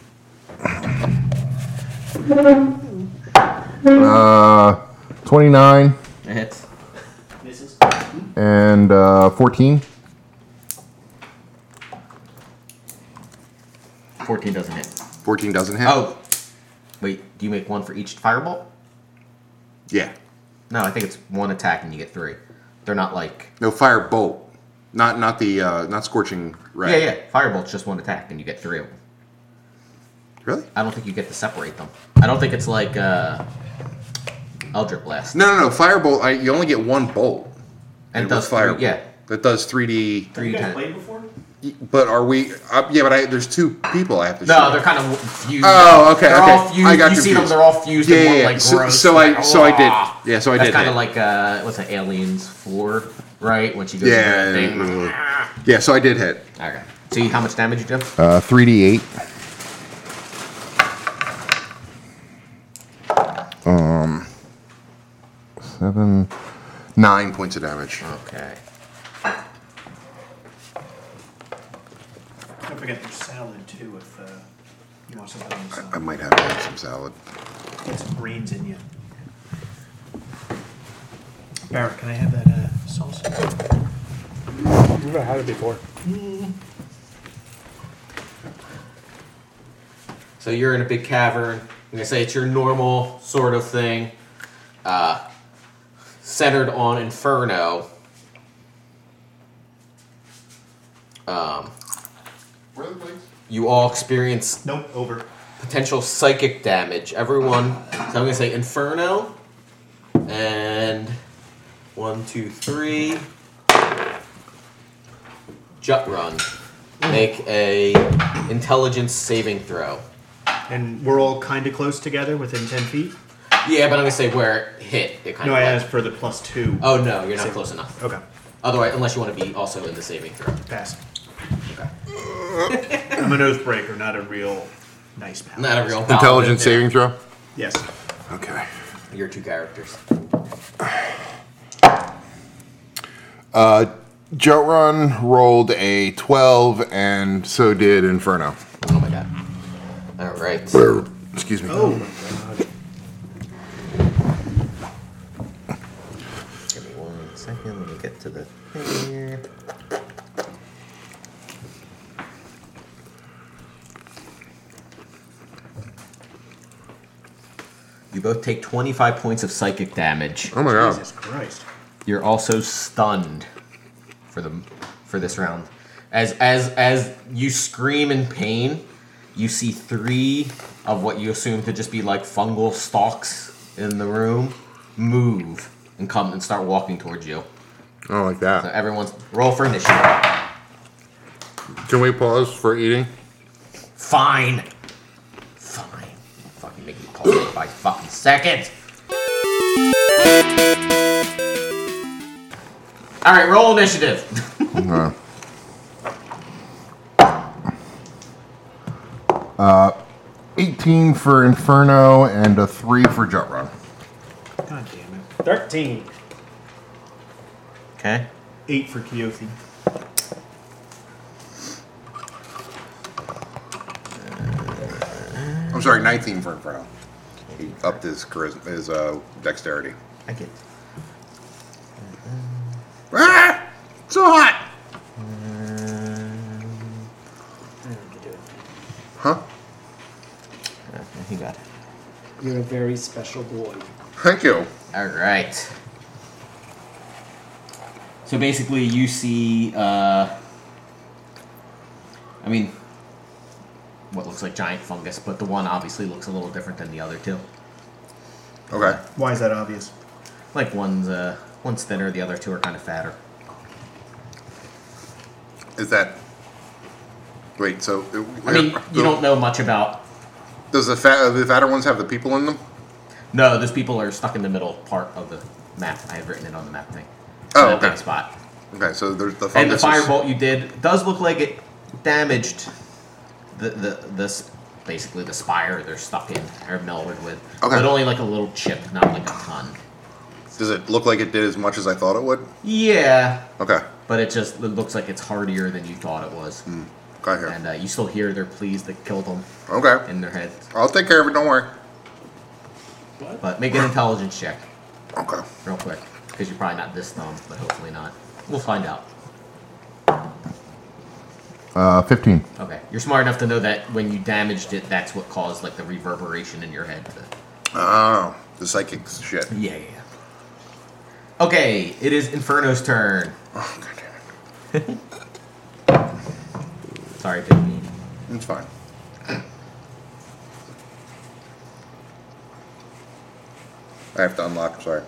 Speaker 5: Uh, twenty-nine
Speaker 1: It hits.
Speaker 6: Misses.
Speaker 5: and uh, fourteen.
Speaker 1: Fourteen doesn't hit.
Speaker 2: fourteen doesn't hit?
Speaker 1: Oh, wait. Do you make one for each firebolt?
Speaker 2: Yeah.
Speaker 1: No, I think it's one attack and you get three. They're not like.
Speaker 2: No, fire bolt. Not not the uh, not scorching ray.
Speaker 1: Yeah, yeah. Firebolt's just one attack and you get three of them.
Speaker 2: Really?
Speaker 1: I don't think you get to separate them. I don't think it's like uh, Eldritch Blast.
Speaker 2: No, no, no. Firebolt. I, you only get one bolt.
Speaker 1: And it
Speaker 2: with
Speaker 1: does
Speaker 2: fire.
Speaker 1: three, yeah.
Speaker 2: That does three D.
Speaker 1: Three
Speaker 6: You guys
Speaker 1: ten.
Speaker 6: played before?
Speaker 2: But are we? Uh, yeah, but I, there's two people I have to.
Speaker 1: No,
Speaker 2: shoot.
Speaker 1: they're kind of fused.
Speaker 2: Oh, okay,
Speaker 1: They're
Speaker 2: okay.
Speaker 1: all fused.
Speaker 2: I got
Speaker 1: you see them,
Speaker 2: confused.
Speaker 1: they're all fused
Speaker 2: Yeah,
Speaker 1: in one
Speaker 2: yeah,
Speaker 1: like
Speaker 2: yeah. So-
Speaker 1: gross.
Speaker 2: so I-
Speaker 1: like,
Speaker 2: so I did.
Speaker 1: "Ah."
Speaker 2: Yeah, so I
Speaker 1: That's
Speaker 2: did
Speaker 1: kind of
Speaker 2: hit.
Speaker 1: like uh, what's it, Aliens four, right? When she goes
Speaker 2: Yeah,
Speaker 1: in the thing.
Speaker 2: yeah,
Speaker 1: Ah.
Speaker 2: Yeah, so I did hit.
Speaker 1: Okay. See how much damage you do?
Speaker 5: Uh, three D eight. Um, seven.
Speaker 2: Nine points of damage.
Speaker 1: Okay.
Speaker 6: Don't forget there's salad too if uh, you want something on the
Speaker 2: I
Speaker 6: side.
Speaker 2: might have to have some salad.
Speaker 6: Get some greens in you. Barrett, can I have that uh, sauce?
Speaker 3: I've never had it before.
Speaker 1: So you're in a big cavern. I'm gonna say it's your normal sort of thing, uh, centered on Inferno. Um,
Speaker 2: Where are the plates?
Speaker 1: you all experience
Speaker 6: Nope, over.
Speaker 1: potential psychic damage. Everyone. So I'm gonna say Inferno, and one, two, three. Jut run. Make a intelligence saving throw.
Speaker 6: And we're all kind of close together, within ten feet.
Speaker 1: Yeah, but I'm gonna say where it hit. It kind
Speaker 6: No,
Speaker 1: of.
Speaker 6: I
Speaker 1: like-
Speaker 6: asked for the plus two.
Speaker 1: Oh no, you're not
Speaker 6: Save-
Speaker 1: close enough.
Speaker 6: Okay,
Speaker 1: Otherwise, unless you want to be also in the saving throw.
Speaker 6: pass.
Speaker 1: Okay.
Speaker 6: I'm an oathbreaker, not a real nice pal.
Speaker 1: Not a real paladin.
Speaker 5: Intelligence saving throw.
Speaker 6: Yes.
Speaker 5: Okay.
Speaker 1: Your two characters.
Speaker 5: Uh, Jotrun rolled a twelve, and so did Inferno.
Speaker 1: Oh my god. All right.
Speaker 5: Excuse me.
Speaker 6: Oh my god.
Speaker 1: Give me one second. Let me get to the thing here. You both take twenty-five points of psychic damage.
Speaker 5: Oh my god.
Speaker 6: Jesus Christ.
Speaker 1: You're also stunned for the for this round. As as as you scream in pain, you see three of what you assume to just be like fungal stalks in the room move and come and start walking towards you.
Speaker 5: I don't like
Speaker 1: So
Speaker 5: that.
Speaker 1: everyone's roll for initiative.
Speaker 5: Can we pause for eating?
Speaker 1: Fine. Fine. Fucking make me pause it by fucking second. Alright, roll initiative.
Speaker 5: No. Uh, eighteen for Inferno and a three for Jotrun.
Speaker 6: God damn it.
Speaker 4: Thirteen.
Speaker 1: Okay.
Speaker 6: Eight for Keothi.
Speaker 2: I'm sorry, nineteen for Inferno. He upped his charisma, his uh, dexterity.
Speaker 1: I get
Speaker 2: Ah! So hot! Huh?
Speaker 1: Okay, he got it.
Speaker 4: You're a very special boy.
Speaker 2: Thank you.
Speaker 1: Alright. So basically, you see, uh, I mean, what looks like giant fungus, but the one obviously looks a little different than the other two.
Speaker 2: Okay.
Speaker 6: Why is that obvious?
Speaker 1: Like one's, uh, one's thinner, the other two are kind of fatter.
Speaker 2: Is that... Wait, so... uh,
Speaker 1: I mean,
Speaker 2: the-
Speaker 1: you don't know much about.
Speaker 2: Does the, fat, the fatter ones have the people in them?
Speaker 1: No, those people are stuck in the middle part of the map. I had written it on the map thing.
Speaker 2: Oh,
Speaker 1: that
Speaker 2: okay.
Speaker 1: big spot.
Speaker 2: Okay, so there's the
Speaker 1: And the
Speaker 2: fungus is-
Speaker 1: firebolt you did does look like it damaged the the this basically the spire they're stuck in or melded with.
Speaker 2: Okay.
Speaker 1: But only like a little chip, not like a ton.
Speaker 2: Does it look like it did as much as I thought it would?
Speaker 1: Yeah,
Speaker 2: Okay.
Speaker 1: but it just it looks like it's hardier than you thought it was.
Speaker 2: Got here.
Speaker 1: And uh, you still hear they're pleased that killed them
Speaker 2: Okay.
Speaker 1: in their heads.
Speaker 2: I'll take care of it, don't worry.
Speaker 1: But make an intelligence check
Speaker 2: Okay.
Speaker 1: real quick because you're probably not this dumb, but hopefully not. We'll find out.
Speaker 5: Uh, fifteen.
Speaker 1: Okay, you're smart enough to know that when you damaged it, that's what caused like the reverberation in your head. To...
Speaker 2: Oh, the psychic shit.
Speaker 1: Yeah, yeah. yeah. Okay, it is Inferno's turn.
Speaker 2: Oh, God damn it.
Speaker 1: Sorry, didn't mean.
Speaker 2: It's fine. I have to unlock, sorry.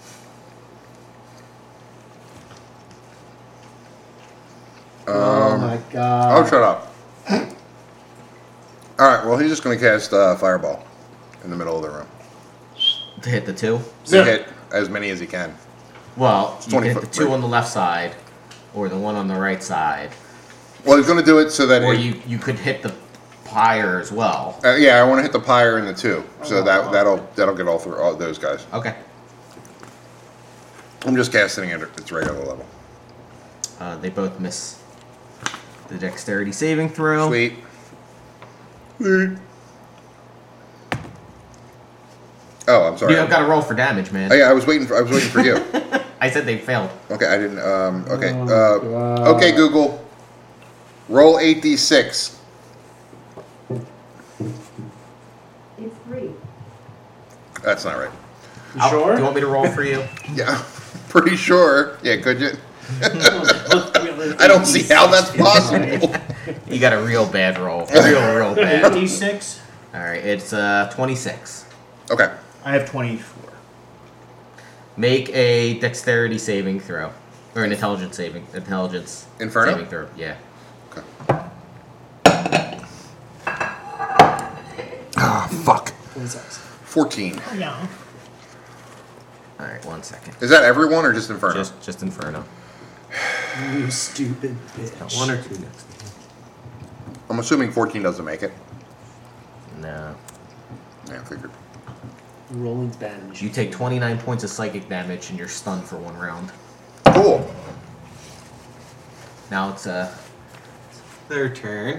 Speaker 4: oh my
Speaker 2: Oh,
Speaker 4: god.
Speaker 2: shut up. Alright, well, he's just going to cast uh, Fireball in the middle of the room.
Speaker 1: To hit the two.
Speaker 2: To
Speaker 4: Yeah.
Speaker 2: hit as many as he can.
Speaker 1: Well, you can
Speaker 2: twenty
Speaker 1: hit the
Speaker 2: foot,
Speaker 1: two
Speaker 2: right.
Speaker 1: on the left side, or the one on the right side,
Speaker 2: Well, he's going to do it so that...
Speaker 1: or
Speaker 2: it-
Speaker 1: you you could hit the pyre as well.
Speaker 2: uh, yeah, I want to hit the pyre and the two. So that, that'll that'll get all through all those guys.
Speaker 1: Okay.
Speaker 2: I'm just casting it at its regular level.
Speaker 1: Uh, they both miss the dexterity saving throw.
Speaker 2: Sweet. Sweet. Oh, I'm sorry.
Speaker 1: You got to roll for damage, man.
Speaker 2: Oh, yeah, I was waiting for I was waiting for you.
Speaker 1: I said they failed.
Speaker 2: Okay, I didn't. Um, okay.
Speaker 4: Oh,
Speaker 2: Uh,
Speaker 4: God.
Speaker 2: okay, Google. Roll eight d six.
Speaker 7: It's three.
Speaker 2: That's not right.
Speaker 4: You
Speaker 1: I'll-
Speaker 4: sure?
Speaker 1: Do you want me to roll for you?
Speaker 2: Yeah, pretty sure. Yeah, could you? I
Speaker 4: I
Speaker 2: don't see how that's possible.
Speaker 1: You got a real bad roll. Real, real bad.
Speaker 6: D six.
Speaker 1: All right, it's uh, twenty-six.
Speaker 2: Okay.
Speaker 6: I have twenty-four.
Speaker 1: Make a dexterity saving throw, or an intelligence saving intelligence
Speaker 2: Inferno?
Speaker 1: saving throw. Yeah.
Speaker 2: Okay.
Speaker 4: twenty-six.
Speaker 2: fourteen.
Speaker 6: Yeah.
Speaker 1: All right, one second.
Speaker 2: Is that everyone or just Inferno?
Speaker 1: Just, just Inferno.
Speaker 4: You stupid bitch.
Speaker 1: One or two next.
Speaker 2: I'm assuming fourteen doesn't make it.
Speaker 1: No.
Speaker 2: Yeah, I figured.
Speaker 4: Rolling bench.
Speaker 1: You take twenty-nine points of psychic damage and you're stunned for one round.
Speaker 2: Cool.
Speaker 1: Now it's uh, their turn.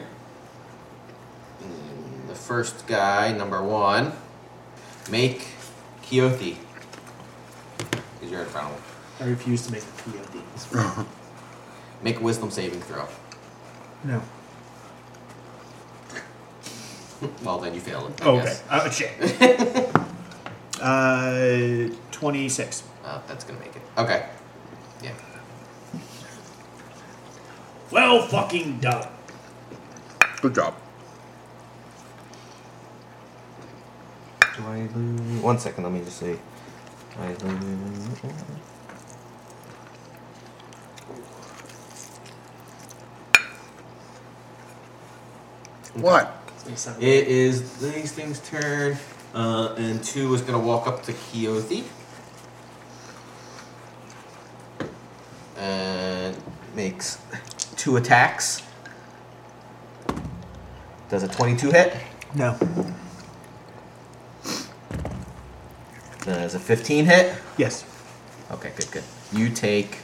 Speaker 1: Mm, The first guy, number one, make Keothi. Because you're in front of him.
Speaker 4: I refuse to make the P O Ds.
Speaker 1: Make a wisdom saving throw.
Speaker 6: No.
Speaker 1: Well, then you fail it. I
Speaker 6: Okay.
Speaker 1: guess.
Speaker 6: Oh shit. uh, twenty-six.
Speaker 1: Uh, that's gonna make it. Okay. Yeah.
Speaker 6: Well, fucking done.
Speaker 2: Good job.
Speaker 1: Do I lose? One second, let me just see. I lose.
Speaker 2: What?
Speaker 1: It is these things' turn, uh, and two is gonna walk up to Keothi. And makes two attacks. Does a twenty-two hit?
Speaker 6: No.
Speaker 1: Does a fifteen hit?
Speaker 6: Yes.
Speaker 1: Okay, good, good. You take.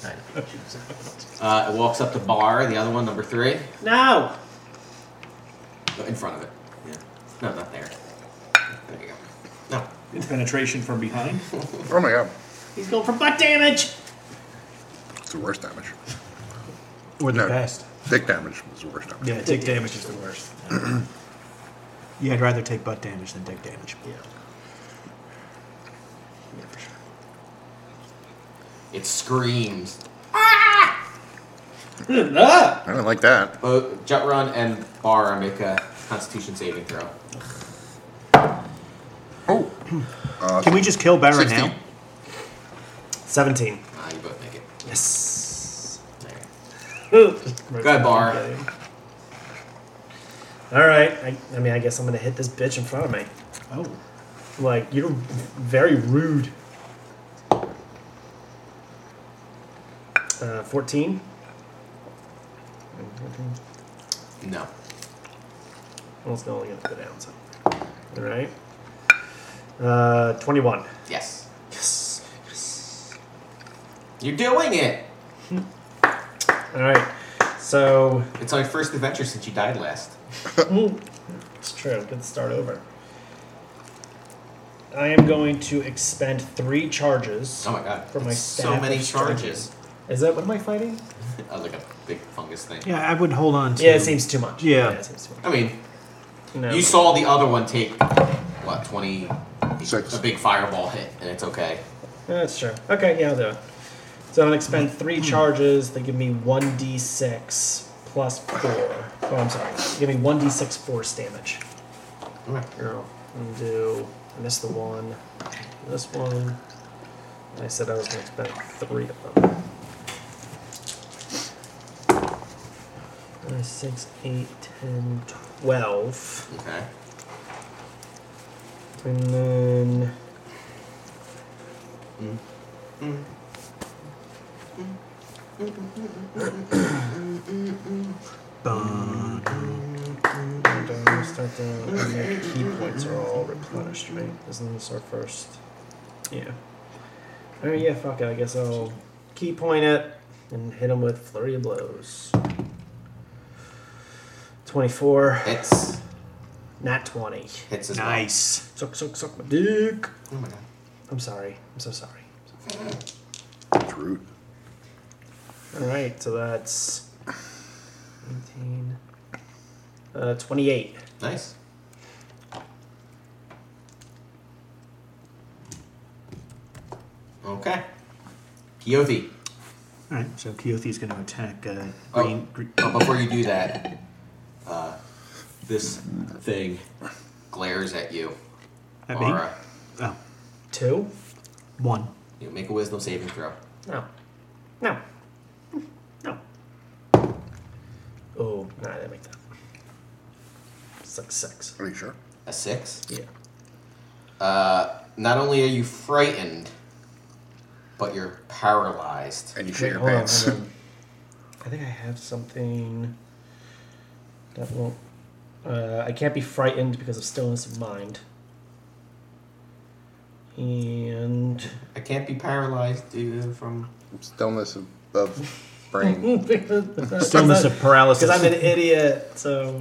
Speaker 1: Uh, it walks up to Bar, the other one, number three.
Speaker 4: No!
Speaker 1: No, in front of it. Yeah. No, not there. There you go. No.
Speaker 6: Penetration from behind.
Speaker 2: Oh my god.
Speaker 4: He's going for butt damage!
Speaker 2: It's the worst damage.
Speaker 6: Or the
Speaker 2: No.
Speaker 6: best.
Speaker 2: Dick damage is the worst damage.
Speaker 6: Yeah, dick damage is the worst. Yeah, I'd rather take butt damage than dick damage.
Speaker 4: Yeah.
Speaker 6: Yeah, for sure.
Speaker 1: It screams.
Speaker 4: Ah!
Speaker 2: I don't like that.
Speaker 1: Uh, Jutrun and Bar make a Constitution saving throw.
Speaker 2: Oh. Uh,
Speaker 6: Can we just kill Baron
Speaker 2: sixteen.
Speaker 6: now?
Speaker 4: seventeen.
Speaker 1: Ah, you both make it.
Speaker 4: Yes.
Speaker 1: There. Go ahead, Bar.
Speaker 4: Alright, I, I mean, I guess I'm gonna hit this bitch in front of me.
Speaker 6: Oh.
Speaker 4: Like, you're very rude. Uh, fourteen?
Speaker 1: No.
Speaker 4: Well, it's only gonna go down, so. Alright. Uh, twenty-one.
Speaker 1: Yes.
Speaker 4: Yes. Yes.
Speaker 1: You're doing it!
Speaker 4: Alright, so.
Speaker 1: It's our first adventure since you died last.
Speaker 4: It's true, good to start over. I am going to expend three charges.
Speaker 1: Oh my god.
Speaker 4: For my
Speaker 1: That's so
Speaker 4: staff
Speaker 1: many
Speaker 4: of
Speaker 1: charges.
Speaker 4: Is that what am I fighting?
Speaker 1: Uh, like a big fungus thing.
Speaker 6: Yeah, I would hold on to.
Speaker 4: Yeah, it seems too much.
Speaker 6: Yeah.
Speaker 4: it seems too much.
Speaker 1: I mean,
Speaker 4: No.
Speaker 1: you saw the other one take, what, twenty?
Speaker 2: Six.
Speaker 1: A big fireball hit, and it's okay.
Speaker 4: That's true. Okay, yeah, I'll do it. So I'm gonna expend three charges. They give me one d six plus four. Oh, I'm sorry. Give me one d six force damage.
Speaker 1: Okay.
Speaker 4: Here, I'll do. I missed the one. This one. I said I was gonna expend three of them. Uh, six, eight, ten, twelve.
Speaker 1: Okay.
Speaker 4: And then.
Speaker 6: Bum.
Speaker 4: And then we start the and the key points are all replenished, right? Isn't this our first? Yeah. Oh yeah, fuck it. I guess I'll key point it and hit him with flurry of blows. Twenty-four.
Speaker 1: Hits.
Speaker 4: Nat twenty.
Speaker 1: Hits as
Speaker 6: Nice.
Speaker 4: Suck, suck, suck my dick.
Speaker 1: well. Oh my god.
Speaker 4: I'm sorry. I'm so sorry.
Speaker 2: It's rude.
Speaker 4: All right, so that's eighteen. Uh, twenty-eight.
Speaker 1: Nice. Okay. Keothi.
Speaker 6: Alright, so Keothi's going to attack uh,
Speaker 1: Oh,
Speaker 6: green. green
Speaker 1: but before you do that, uh, this thing glares at you.
Speaker 6: At me?
Speaker 1: Aura.
Speaker 6: Oh,
Speaker 4: Two?
Speaker 6: one.
Speaker 1: You make a wisdom saving throw.
Speaker 4: No. No. No. Oh, nah, I didn't make that. It's like six.
Speaker 2: Are you sure?
Speaker 1: A six?
Speaker 4: Yeah.
Speaker 1: Uh, not only are you frightened, but you're paralyzed.
Speaker 2: And you
Speaker 4: Wait,
Speaker 2: shit your
Speaker 4: hold on,
Speaker 2: pants.
Speaker 4: hold on. I think I have something that won't. Uh, I can't be frightened because of stillness of mind. And
Speaker 1: I can't be paralyzed due from.
Speaker 5: Stillness of, of brain.
Speaker 6: Stillness of paralysis.
Speaker 4: because I'm an idiot, so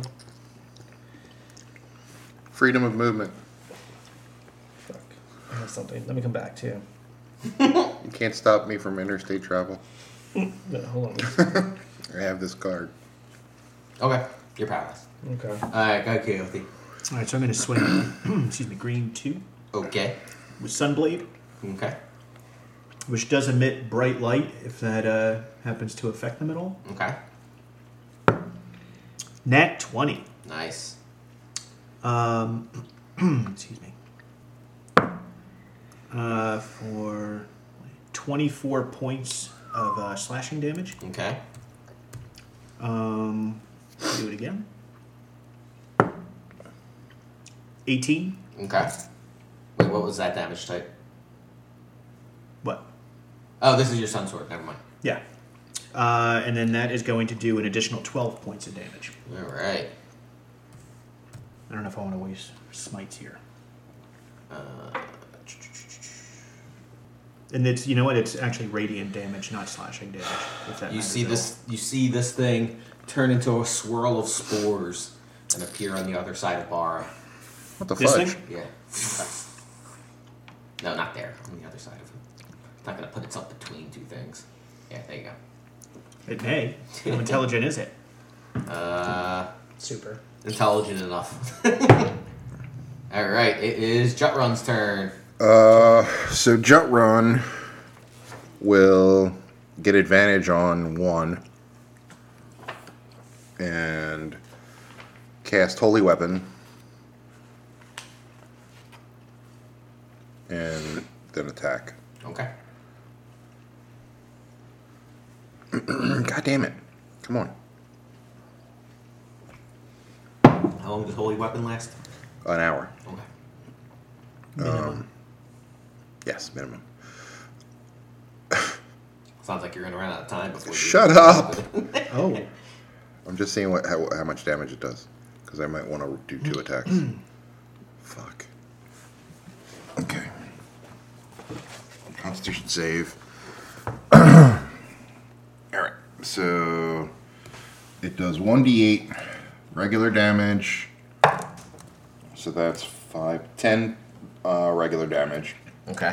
Speaker 5: Freedom of movement.
Speaker 4: fuck. I have something. Let me come back to you.
Speaker 5: You can't stop me from interstate travel.
Speaker 4: No, hold on.
Speaker 5: I have this card.
Speaker 1: Okay, you're paralyzed.
Speaker 4: Okay.
Speaker 1: Alright, go Coyote.
Speaker 6: All right, so I'm going to swing. excuse me, green two
Speaker 1: Okay.
Speaker 6: with Sunblade,
Speaker 1: Okay.
Speaker 6: which does emit bright light if that uh, happens to affect them at all.
Speaker 1: Okay.
Speaker 6: Nat twenty.
Speaker 1: Nice.
Speaker 6: Um, excuse me. Uh, for twenty-four points of uh, slashing damage.
Speaker 1: Okay.
Speaker 6: Um, do it again. eighteen.
Speaker 1: Okay. Wait, what was that damage type?
Speaker 6: What?
Speaker 1: Oh, this is your sun sword. Never mind.
Speaker 6: Yeah. Uh, and then that is going to do an additional twelve points of damage.
Speaker 1: All right.
Speaker 6: I don't know if I want to waste smites here.
Speaker 1: Uh,
Speaker 6: And it's, you know what? It's actually radiant damage, not slashing damage. If that
Speaker 1: you
Speaker 6: matters
Speaker 1: see
Speaker 6: at
Speaker 1: this. You see this thing turn into a swirl of spores and appear on the other side of Bara.
Speaker 5: What the
Speaker 6: This
Speaker 5: fudge?
Speaker 6: thing?
Speaker 1: Yeah. No, not there. On the other side of it. It's not gonna put itself between two things. Yeah, there you go.
Speaker 6: all? It may. How intelligent is it?
Speaker 1: Uh,
Speaker 4: Super.
Speaker 1: intelligent enough. All right, it is Jutrun's turn.
Speaker 5: Uh, so Jut Run will get advantage on one and cast Holy Weapon and then attack.
Speaker 1: Okay.
Speaker 5: God damn it. Come on.
Speaker 1: How long does Holy Weapon last?
Speaker 5: An hour.
Speaker 1: Okay.
Speaker 6: Minimum.
Speaker 5: Yes, minimum.
Speaker 1: Sounds like you're gonna run out of time before. you-
Speaker 5: Shut up!
Speaker 6: Oh.
Speaker 5: I'm just seeing what how, how much damage it does. Because I might want to do two attacks. Fuck. Okay. Constitution save. Alright. So it does one d eight regular damage. So that's five, ten uh, regular damage.
Speaker 1: Okay.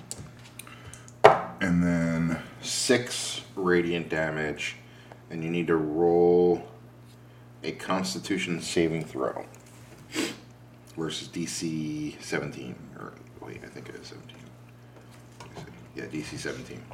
Speaker 5: And then six radiant damage. And you need to roll a Constitution saving throw versus D C seventeen. Or wait, I think it is seventeen. Let me see. Yeah, D C seventeen.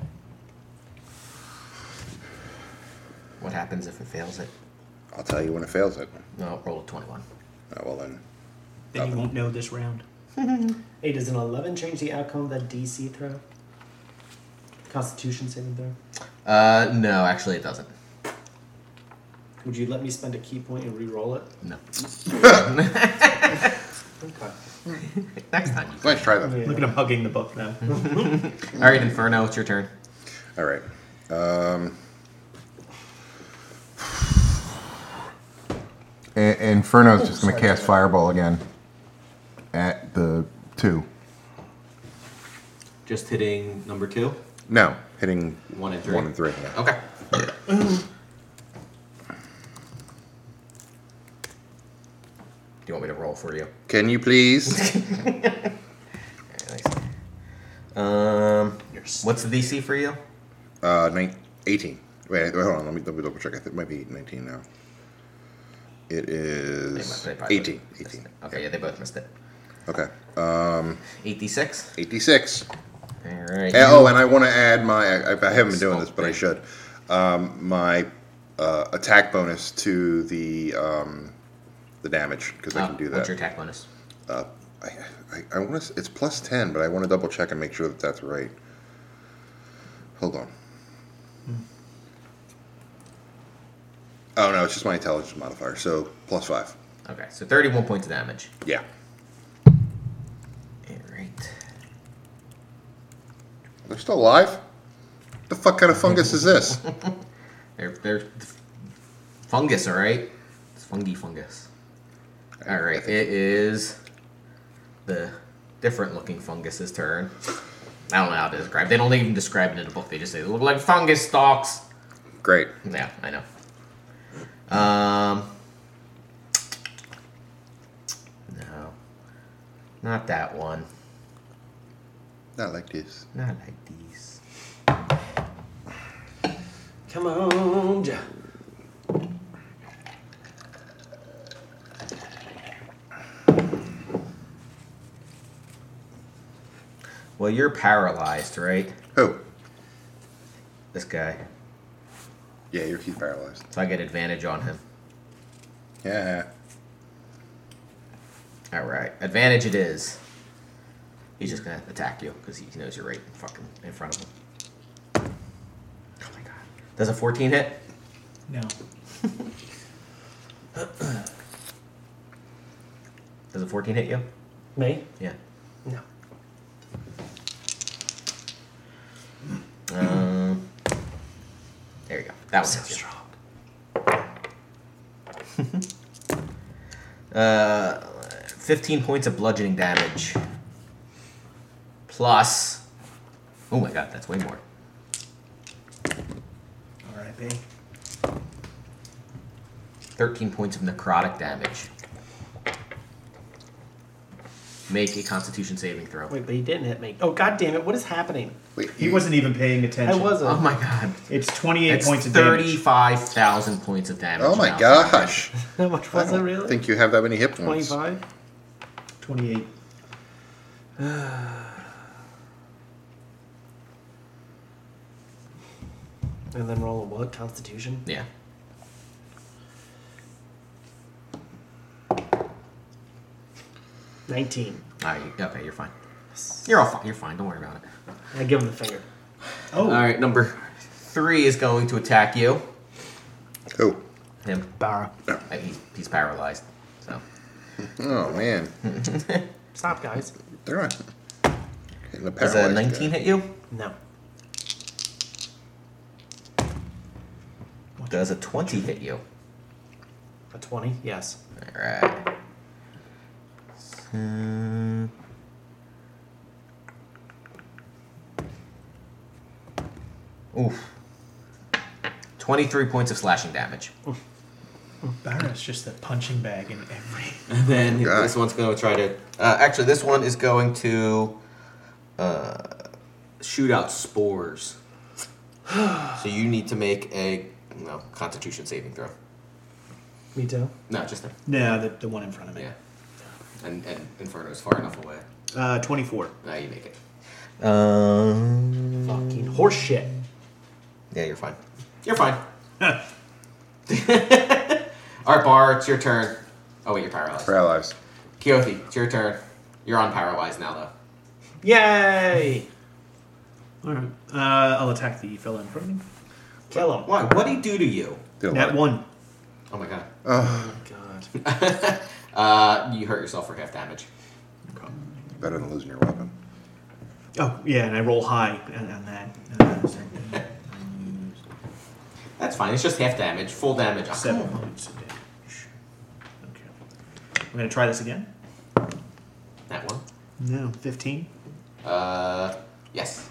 Speaker 1: What happens if it fails it?
Speaker 5: I'll tell you when it fails it.
Speaker 1: No, roll a twenty-one.
Speaker 5: Oh, well then.
Speaker 6: Then you won't know this round.
Speaker 4: Hey, does an eleven change the outcome of that D C throw? Constitution saving throw?
Speaker 1: Uh, no, actually it doesn't.
Speaker 4: Would you let me spend a key point and re-roll it?
Speaker 1: No.
Speaker 4: Okay.
Speaker 1: Next time.
Speaker 5: Let's try that.
Speaker 6: Look at him hugging the book now.
Speaker 1: All right, Inferno, it's your turn.
Speaker 5: All right. Um,
Speaker 8: I- Inferno's just going to cast Fireball again at the two.
Speaker 1: Just hitting number two.
Speaker 5: no, hitting
Speaker 1: One and three.
Speaker 5: One and three. Yeah.
Speaker 1: Okay. Do you want me to roll for you?
Speaker 5: Can you please?
Speaker 1: Um, what's the D C for you?
Speaker 5: uh, nine, eighteen. Wait, wait, hold on. Let me, let me double check. I think it might be nineteen now. It
Speaker 1: They
Speaker 5: is
Speaker 1: must- they probably
Speaker 5: eighteen.
Speaker 1: both missed
Speaker 5: eighteen.
Speaker 1: it. Okay, yeah, they both missed it.
Speaker 5: Okay. Um,
Speaker 1: eighty-six.
Speaker 5: eighty-six.
Speaker 1: All right.
Speaker 5: And- oh, and I want to add my. I, I haven't been doing this, but I should. Um, my uh, attack bonus to the um, the damage because I
Speaker 1: Uh,
Speaker 5: can do that.
Speaker 1: What's your attack bonus?
Speaker 5: Uh, I, I, I want to. It's plus ten, but I want to double check and make sure that that's right. Hold on. Oh no, it's just my intelligence modifier. So plus five.
Speaker 1: Okay, so thirty-one points of damage.
Speaker 5: Yeah.
Speaker 1: All
Speaker 2: They're still alive? The fuck kind of fungus is this?
Speaker 1: They're, they're fungus, all right? It's fungi fungus. All right, it is the different looking fungus's turn. I don't know how to describe. They don't even describe it in the book. They just say they look like fungus stalks.
Speaker 2: Great.
Speaker 1: Yeah, I know. Um, no, not that one.
Speaker 2: Not like this.
Speaker 1: Not like these.
Speaker 4: Come on, Joe.
Speaker 1: Well, you're paralyzed, right?
Speaker 2: Who?
Speaker 1: This guy.
Speaker 2: Yeah, you're he's paralyzed.
Speaker 1: So I get advantage on him.
Speaker 2: Yeah.
Speaker 1: All right, advantage it is. He's just gonna attack you because he knows you're right fucking in front of him. Oh my god! Does a fourteen hit?
Speaker 6: No.
Speaker 1: Does a fourteen hit you?
Speaker 4: Me?
Speaker 1: Yeah.
Speaker 4: No.
Speaker 1: Um. There you go. That was
Speaker 4: So
Speaker 1: hits you.
Speaker 4: strong.
Speaker 1: Uh, fifteen points of bludgeoning damage. Plus. Oh my god, that's way more.
Speaker 6: R I P.
Speaker 1: thirteen points of necrotic damage. Make a Constitution saving throw.
Speaker 4: Wait, but he didn't hit me. Oh, god damn it. What is happening?
Speaker 2: Wait,
Speaker 6: He wasn't even paying
Speaker 4: I
Speaker 6: attention.
Speaker 4: wasn't.
Speaker 1: Oh my god.
Speaker 6: It's twenty-eight
Speaker 1: It's
Speaker 6: points of damage.
Speaker 1: thirty-five thousand points of damage.
Speaker 2: Oh my
Speaker 1: now.
Speaker 2: gosh.
Speaker 4: How much
Speaker 2: I
Speaker 4: was it
Speaker 2: don't
Speaker 4: really?
Speaker 2: think you have that many hit points.
Speaker 4: twenty-five?
Speaker 6: twenty-eight.
Speaker 4: And then roll a what? Constitution?
Speaker 1: Yeah.
Speaker 4: nineteen.
Speaker 1: Alright, okay, you're fine. You're all fine. You're fine. Don't worry about it.
Speaker 4: I give him the finger.
Speaker 6: Oh.
Speaker 1: All right, number three is going to attack you.
Speaker 2: Who?
Speaker 1: Him.
Speaker 4: Barra.
Speaker 1: Uh, He's, he's paralyzed. So.
Speaker 2: Oh man,
Speaker 4: Stop, guys.
Speaker 2: they're not. Hitting the
Speaker 1: Does a
Speaker 2: paralyzed
Speaker 1: nineteen
Speaker 2: guy.
Speaker 1: hit you?
Speaker 4: No.
Speaker 1: Does a twenty hit you?
Speaker 4: A twenty? Yes.
Speaker 1: All right. Hmm. Oof. twenty-three points of slashing damage.
Speaker 6: Barra's just a punching bag in every.
Speaker 1: And then
Speaker 2: God.
Speaker 1: this one's going to try to. Uh, actually, this one is going to uh, shoot out spores. So you need to make a no Constitution saving throw.
Speaker 4: Me too.
Speaker 1: No, just him.
Speaker 6: No, the, the one in front of me.
Speaker 1: Yeah. And and Inferno's far enough away.
Speaker 6: Uh, twenty-four.
Speaker 1: Now you make it. Um.
Speaker 4: Fucking horse shit.
Speaker 1: Yeah, you're fine. You're fine. All right, Bar, it's your turn. Oh wait, you're paralyzed.
Speaker 2: Paralyzed.
Speaker 1: Keothi, it's your turn. You're unparalyzed now, though.
Speaker 4: Yay!
Speaker 6: Alright. Uh, I'll attack the fella in front of me.
Speaker 4: Kill him.
Speaker 1: Why? What'd he do to you?
Speaker 2: Did a
Speaker 6: That
Speaker 2: lot.
Speaker 6: one.
Speaker 1: Oh my god.
Speaker 2: Oh,
Speaker 4: God.
Speaker 1: Uh, you hurt yourself for half damage.
Speaker 2: better than losing your weapon.
Speaker 6: Oh, yeah, and I roll high on, on that. Uh,
Speaker 1: That's fine. It's just half damage. Full damage. Oh,
Speaker 6: Seven
Speaker 1: come on.
Speaker 6: points of damage. Okay. I'm going to try this again.
Speaker 1: That one.
Speaker 6: No, fifteen.
Speaker 1: Uh, yes.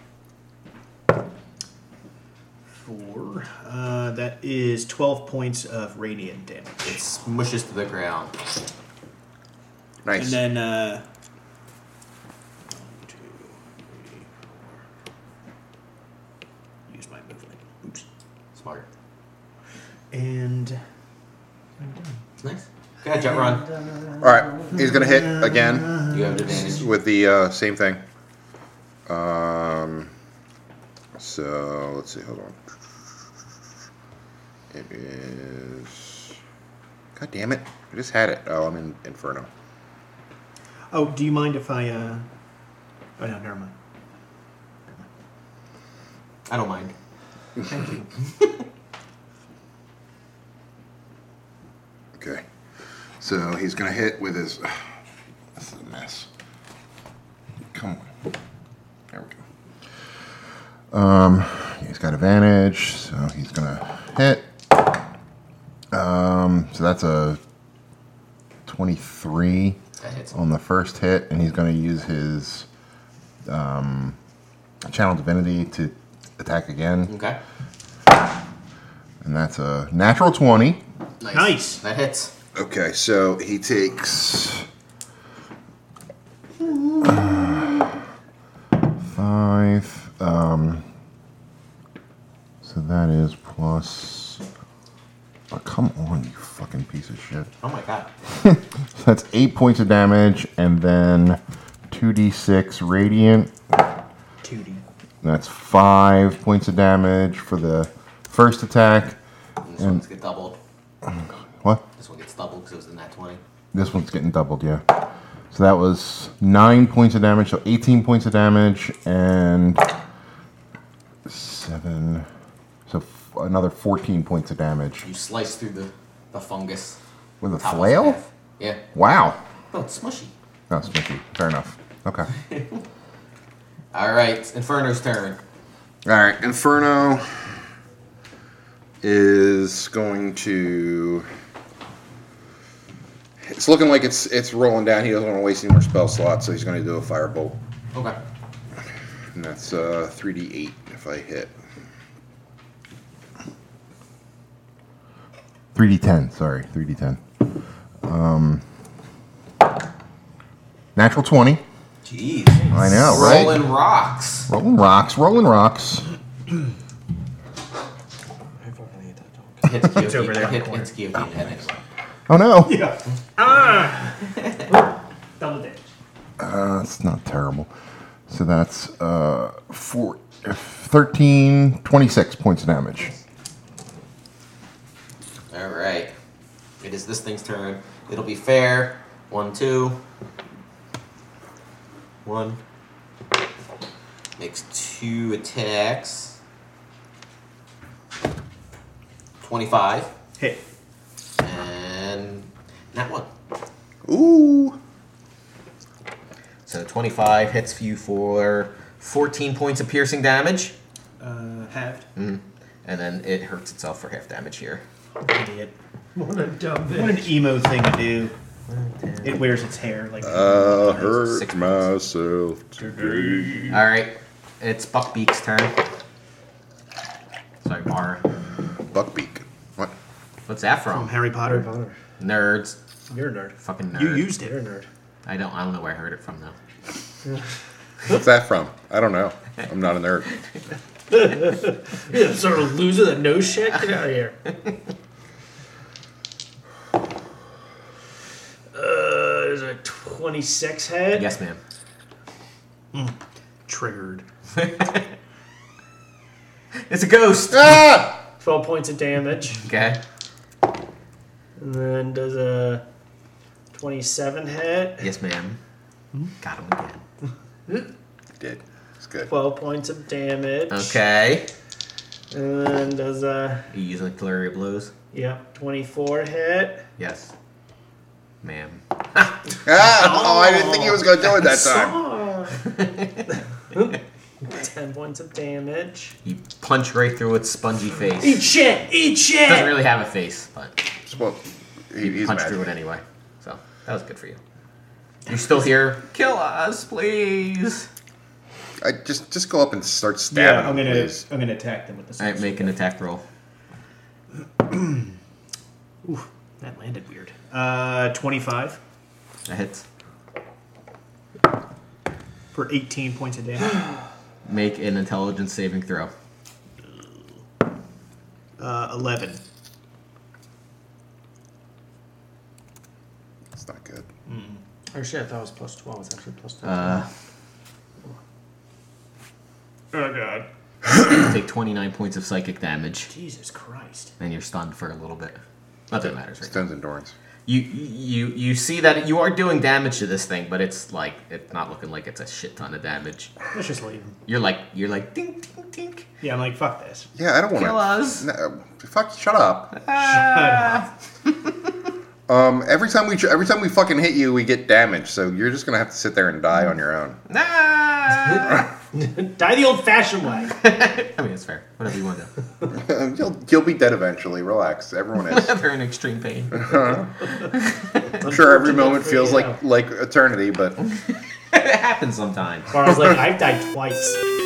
Speaker 6: Four. Uh, that is twelve points of radiant damage.
Speaker 1: It smushes to the ground.
Speaker 2: Nice.
Speaker 6: And then, uh. One, two, three, four. Use my movement. Oops.
Speaker 1: Smart.
Speaker 6: And. I'm done.
Speaker 1: Nice. Go ahead, jump run.
Speaker 2: All right, he's gonna hit again
Speaker 1: You have advantage.
Speaker 2: with the uh, same thing. Um. So let's see. Hold on. It is. God damn it! I just had it. Oh, I'm in Inferno.
Speaker 6: Oh, do you mind if I, uh. Oh, no, never mind.
Speaker 1: I don't mind.
Speaker 6: Thank you.
Speaker 2: Okay. So he's gonna hit with his. This is a mess. Come on. There we go.
Speaker 8: Um, he's got advantage, so he's gonna hit. Um, so that's a twenty-three
Speaker 1: That hits.
Speaker 8: on the first hit, and he's gonna use his um, channel divinity to attack again,
Speaker 1: Okay.
Speaker 8: and that's a natural twenty.
Speaker 1: Nice.
Speaker 6: Nice.
Speaker 1: That hits.
Speaker 8: Okay, so he takes uh, five. Um, so that is plus. Oh, come on, you fucking piece of shit.
Speaker 1: Oh my god.
Speaker 8: So that's eight points of damage, and then two d six radiant.
Speaker 6: two D.
Speaker 8: That's five points of damage for the first attack.
Speaker 1: And this one's get doubled.
Speaker 8: What?
Speaker 1: This one gets doubled because it was in that twenty.
Speaker 8: This one's getting doubled, yeah. So that was nine points of damage, so eighteen points of damage, and seven, so f- another fourteen points of damage.
Speaker 1: You slice through the, the fungus.
Speaker 8: With a
Speaker 1: Top of
Speaker 8: flail?
Speaker 1: his half. Yeah.
Speaker 8: Wow.
Speaker 1: Oh, it's smushy.
Speaker 8: Oh, smithy. Fair enough. Okay.
Speaker 1: All right, Inferno's turn.
Speaker 2: All right, Inferno is going to. It's looking like it's it's rolling down. He doesn't want to waste any more spell slots, so he's going to do a firebolt,
Speaker 1: Okay.
Speaker 2: and that's uh, three d eight if I hit.
Speaker 8: three d ten, sorry. three d ten. Um, natural twenty.
Speaker 1: Jeez.
Speaker 8: I know, right?
Speaker 1: Rolling rocks.
Speaker 8: Rolling rocks, rolling rocks.
Speaker 4: I fucking hate that dog.
Speaker 1: Hits Kyoki.
Speaker 6: It's over there in the
Speaker 1: Hit,
Speaker 6: corner.
Speaker 1: hits Kyoki in the head anyway.
Speaker 8: Oh no.
Speaker 6: Yeah. Ah! Double damage.
Speaker 8: Uh, that's not terrible. So that's uh, four, thirteen, twenty-six points of damage.
Speaker 1: All right. It is this thing's turn. It'll be fair. One, two. One. Makes two attacks. twenty-five.
Speaker 6: Hit.
Speaker 1: And not one.
Speaker 2: Ooh.
Speaker 1: So twenty-five hits you for fourteen points of piercing damage.
Speaker 6: Uh, halved.
Speaker 1: Mm. And then it hurts itself for half damage here.
Speaker 6: Idiot.
Speaker 4: What a dumb bitch.
Speaker 6: What an emo thing to do. It wears its hair like.
Speaker 2: Uh,
Speaker 1: Six
Speaker 2: hurt myself today.
Speaker 1: All right. It's Buckbeak's turn. Sorry, Mara.
Speaker 2: Buckbeak. What?
Speaker 1: What's that
Speaker 6: from
Speaker 1: from?
Speaker 6: Harry Potter.
Speaker 4: Harry Potter.
Speaker 1: Nerds.
Speaker 4: You're a nerd.
Speaker 1: Fucking nerd.
Speaker 6: You used it.
Speaker 4: You're a nerd.
Speaker 1: I don't. I don't know where I heard it from though.
Speaker 2: What's that from? I don't know. I'm not a nerd.
Speaker 4: Yeah, sort of loser that knows shit. Get out of here. Uh, there's a twenty-six head.
Speaker 1: Yes, ma'am.
Speaker 6: Triggered.
Speaker 1: It's a ghost.
Speaker 2: Ah!
Speaker 4: twelve points of damage.
Speaker 1: Okay.
Speaker 4: And then does a twenty-seven hit.
Speaker 1: Yes, ma'am. Got him again.
Speaker 2: Did. It's good.
Speaker 4: twelve points of damage.
Speaker 1: Okay.
Speaker 4: And then does a,
Speaker 1: You use like flurry of blows.
Speaker 4: yep, twenty-four hit.
Speaker 1: Yes, ma'am.
Speaker 2: Ah! Oh, I didn't think he was going to do it that time.
Speaker 4: Oh. ten points of damage.
Speaker 1: You punch right through its spongy face.
Speaker 4: Eat shit! Eat shit!
Speaker 1: Doesn't really have a face, but
Speaker 2: Well, he,
Speaker 1: you
Speaker 2: he's
Speaker 1: punch
Speaker 2: mad.
Speaker 1: through it anyway. So that was good for you. You still hear, "Kill us, please."
Speaker 2: I just just go up and start stabbing
Speaker 6: Yeah, I'm
Speaker 2: him,
Speaker 6: gonna
Speaker 2: please.
Speaker 6: I'm gonna attack them with the.
Speaker 1: All right, make an attack roll.
Speaker 6: Ooh, that landed weird. Uh, twenty-five
Speaker 1: That hits.
Speaker 6: for eighteen points of damage.
Speaker 1: Make an intelligence saving throw.
Speaker 6: Uh, eleven.
Speaker 2: It's not good.
Speaker 4: Oh shit, I thought it was plus twelve. It's actually plus twelve.
Speaker 1: Uh,
Speaker 6: Oh god.
Speaker 1: you take twenty-nine points of psychic damage,
Speaker 6: Jesus Christ.
Speaker 1: and you're stunned for a little bit. Not that it matters, right?
Speaker 2: Extends endurance.
Speaker 1: You you you see that you are doing damage to this thing, but it's like it's not looking like it's a shit ton of damage.
Speaker 6: Let's just leave him.
Speaker 1: You're like you're like ding ding ding.
Speaker 6: Yeah, I'm like, fuck this.
Speaker 2: Yeah, I don't want
Speaker 1: Kill us.
Speaker 2: No, fuck, shut up.
Speaker 1: Ah.
Speaker 2: Um, every time we every time we fucking hit you, we get damaged. So you're just gonna have to sit there and die on your own.
Speaker 1: Ah.
Speaker 4: Die the old-fashioned way.
Speaker 1: I mean, it's fair. Whatever you want to do.
Speaker 5: you'll, you'll be dead eventually. Relax. Everyone is.
Speaker 1: They're in extreme pain.
Speaker 5: I'm sure every moment feels like, like eternity, but...
Speaker 1: It happens sometimes.
Speaker 4: Or I was like, I've died twice.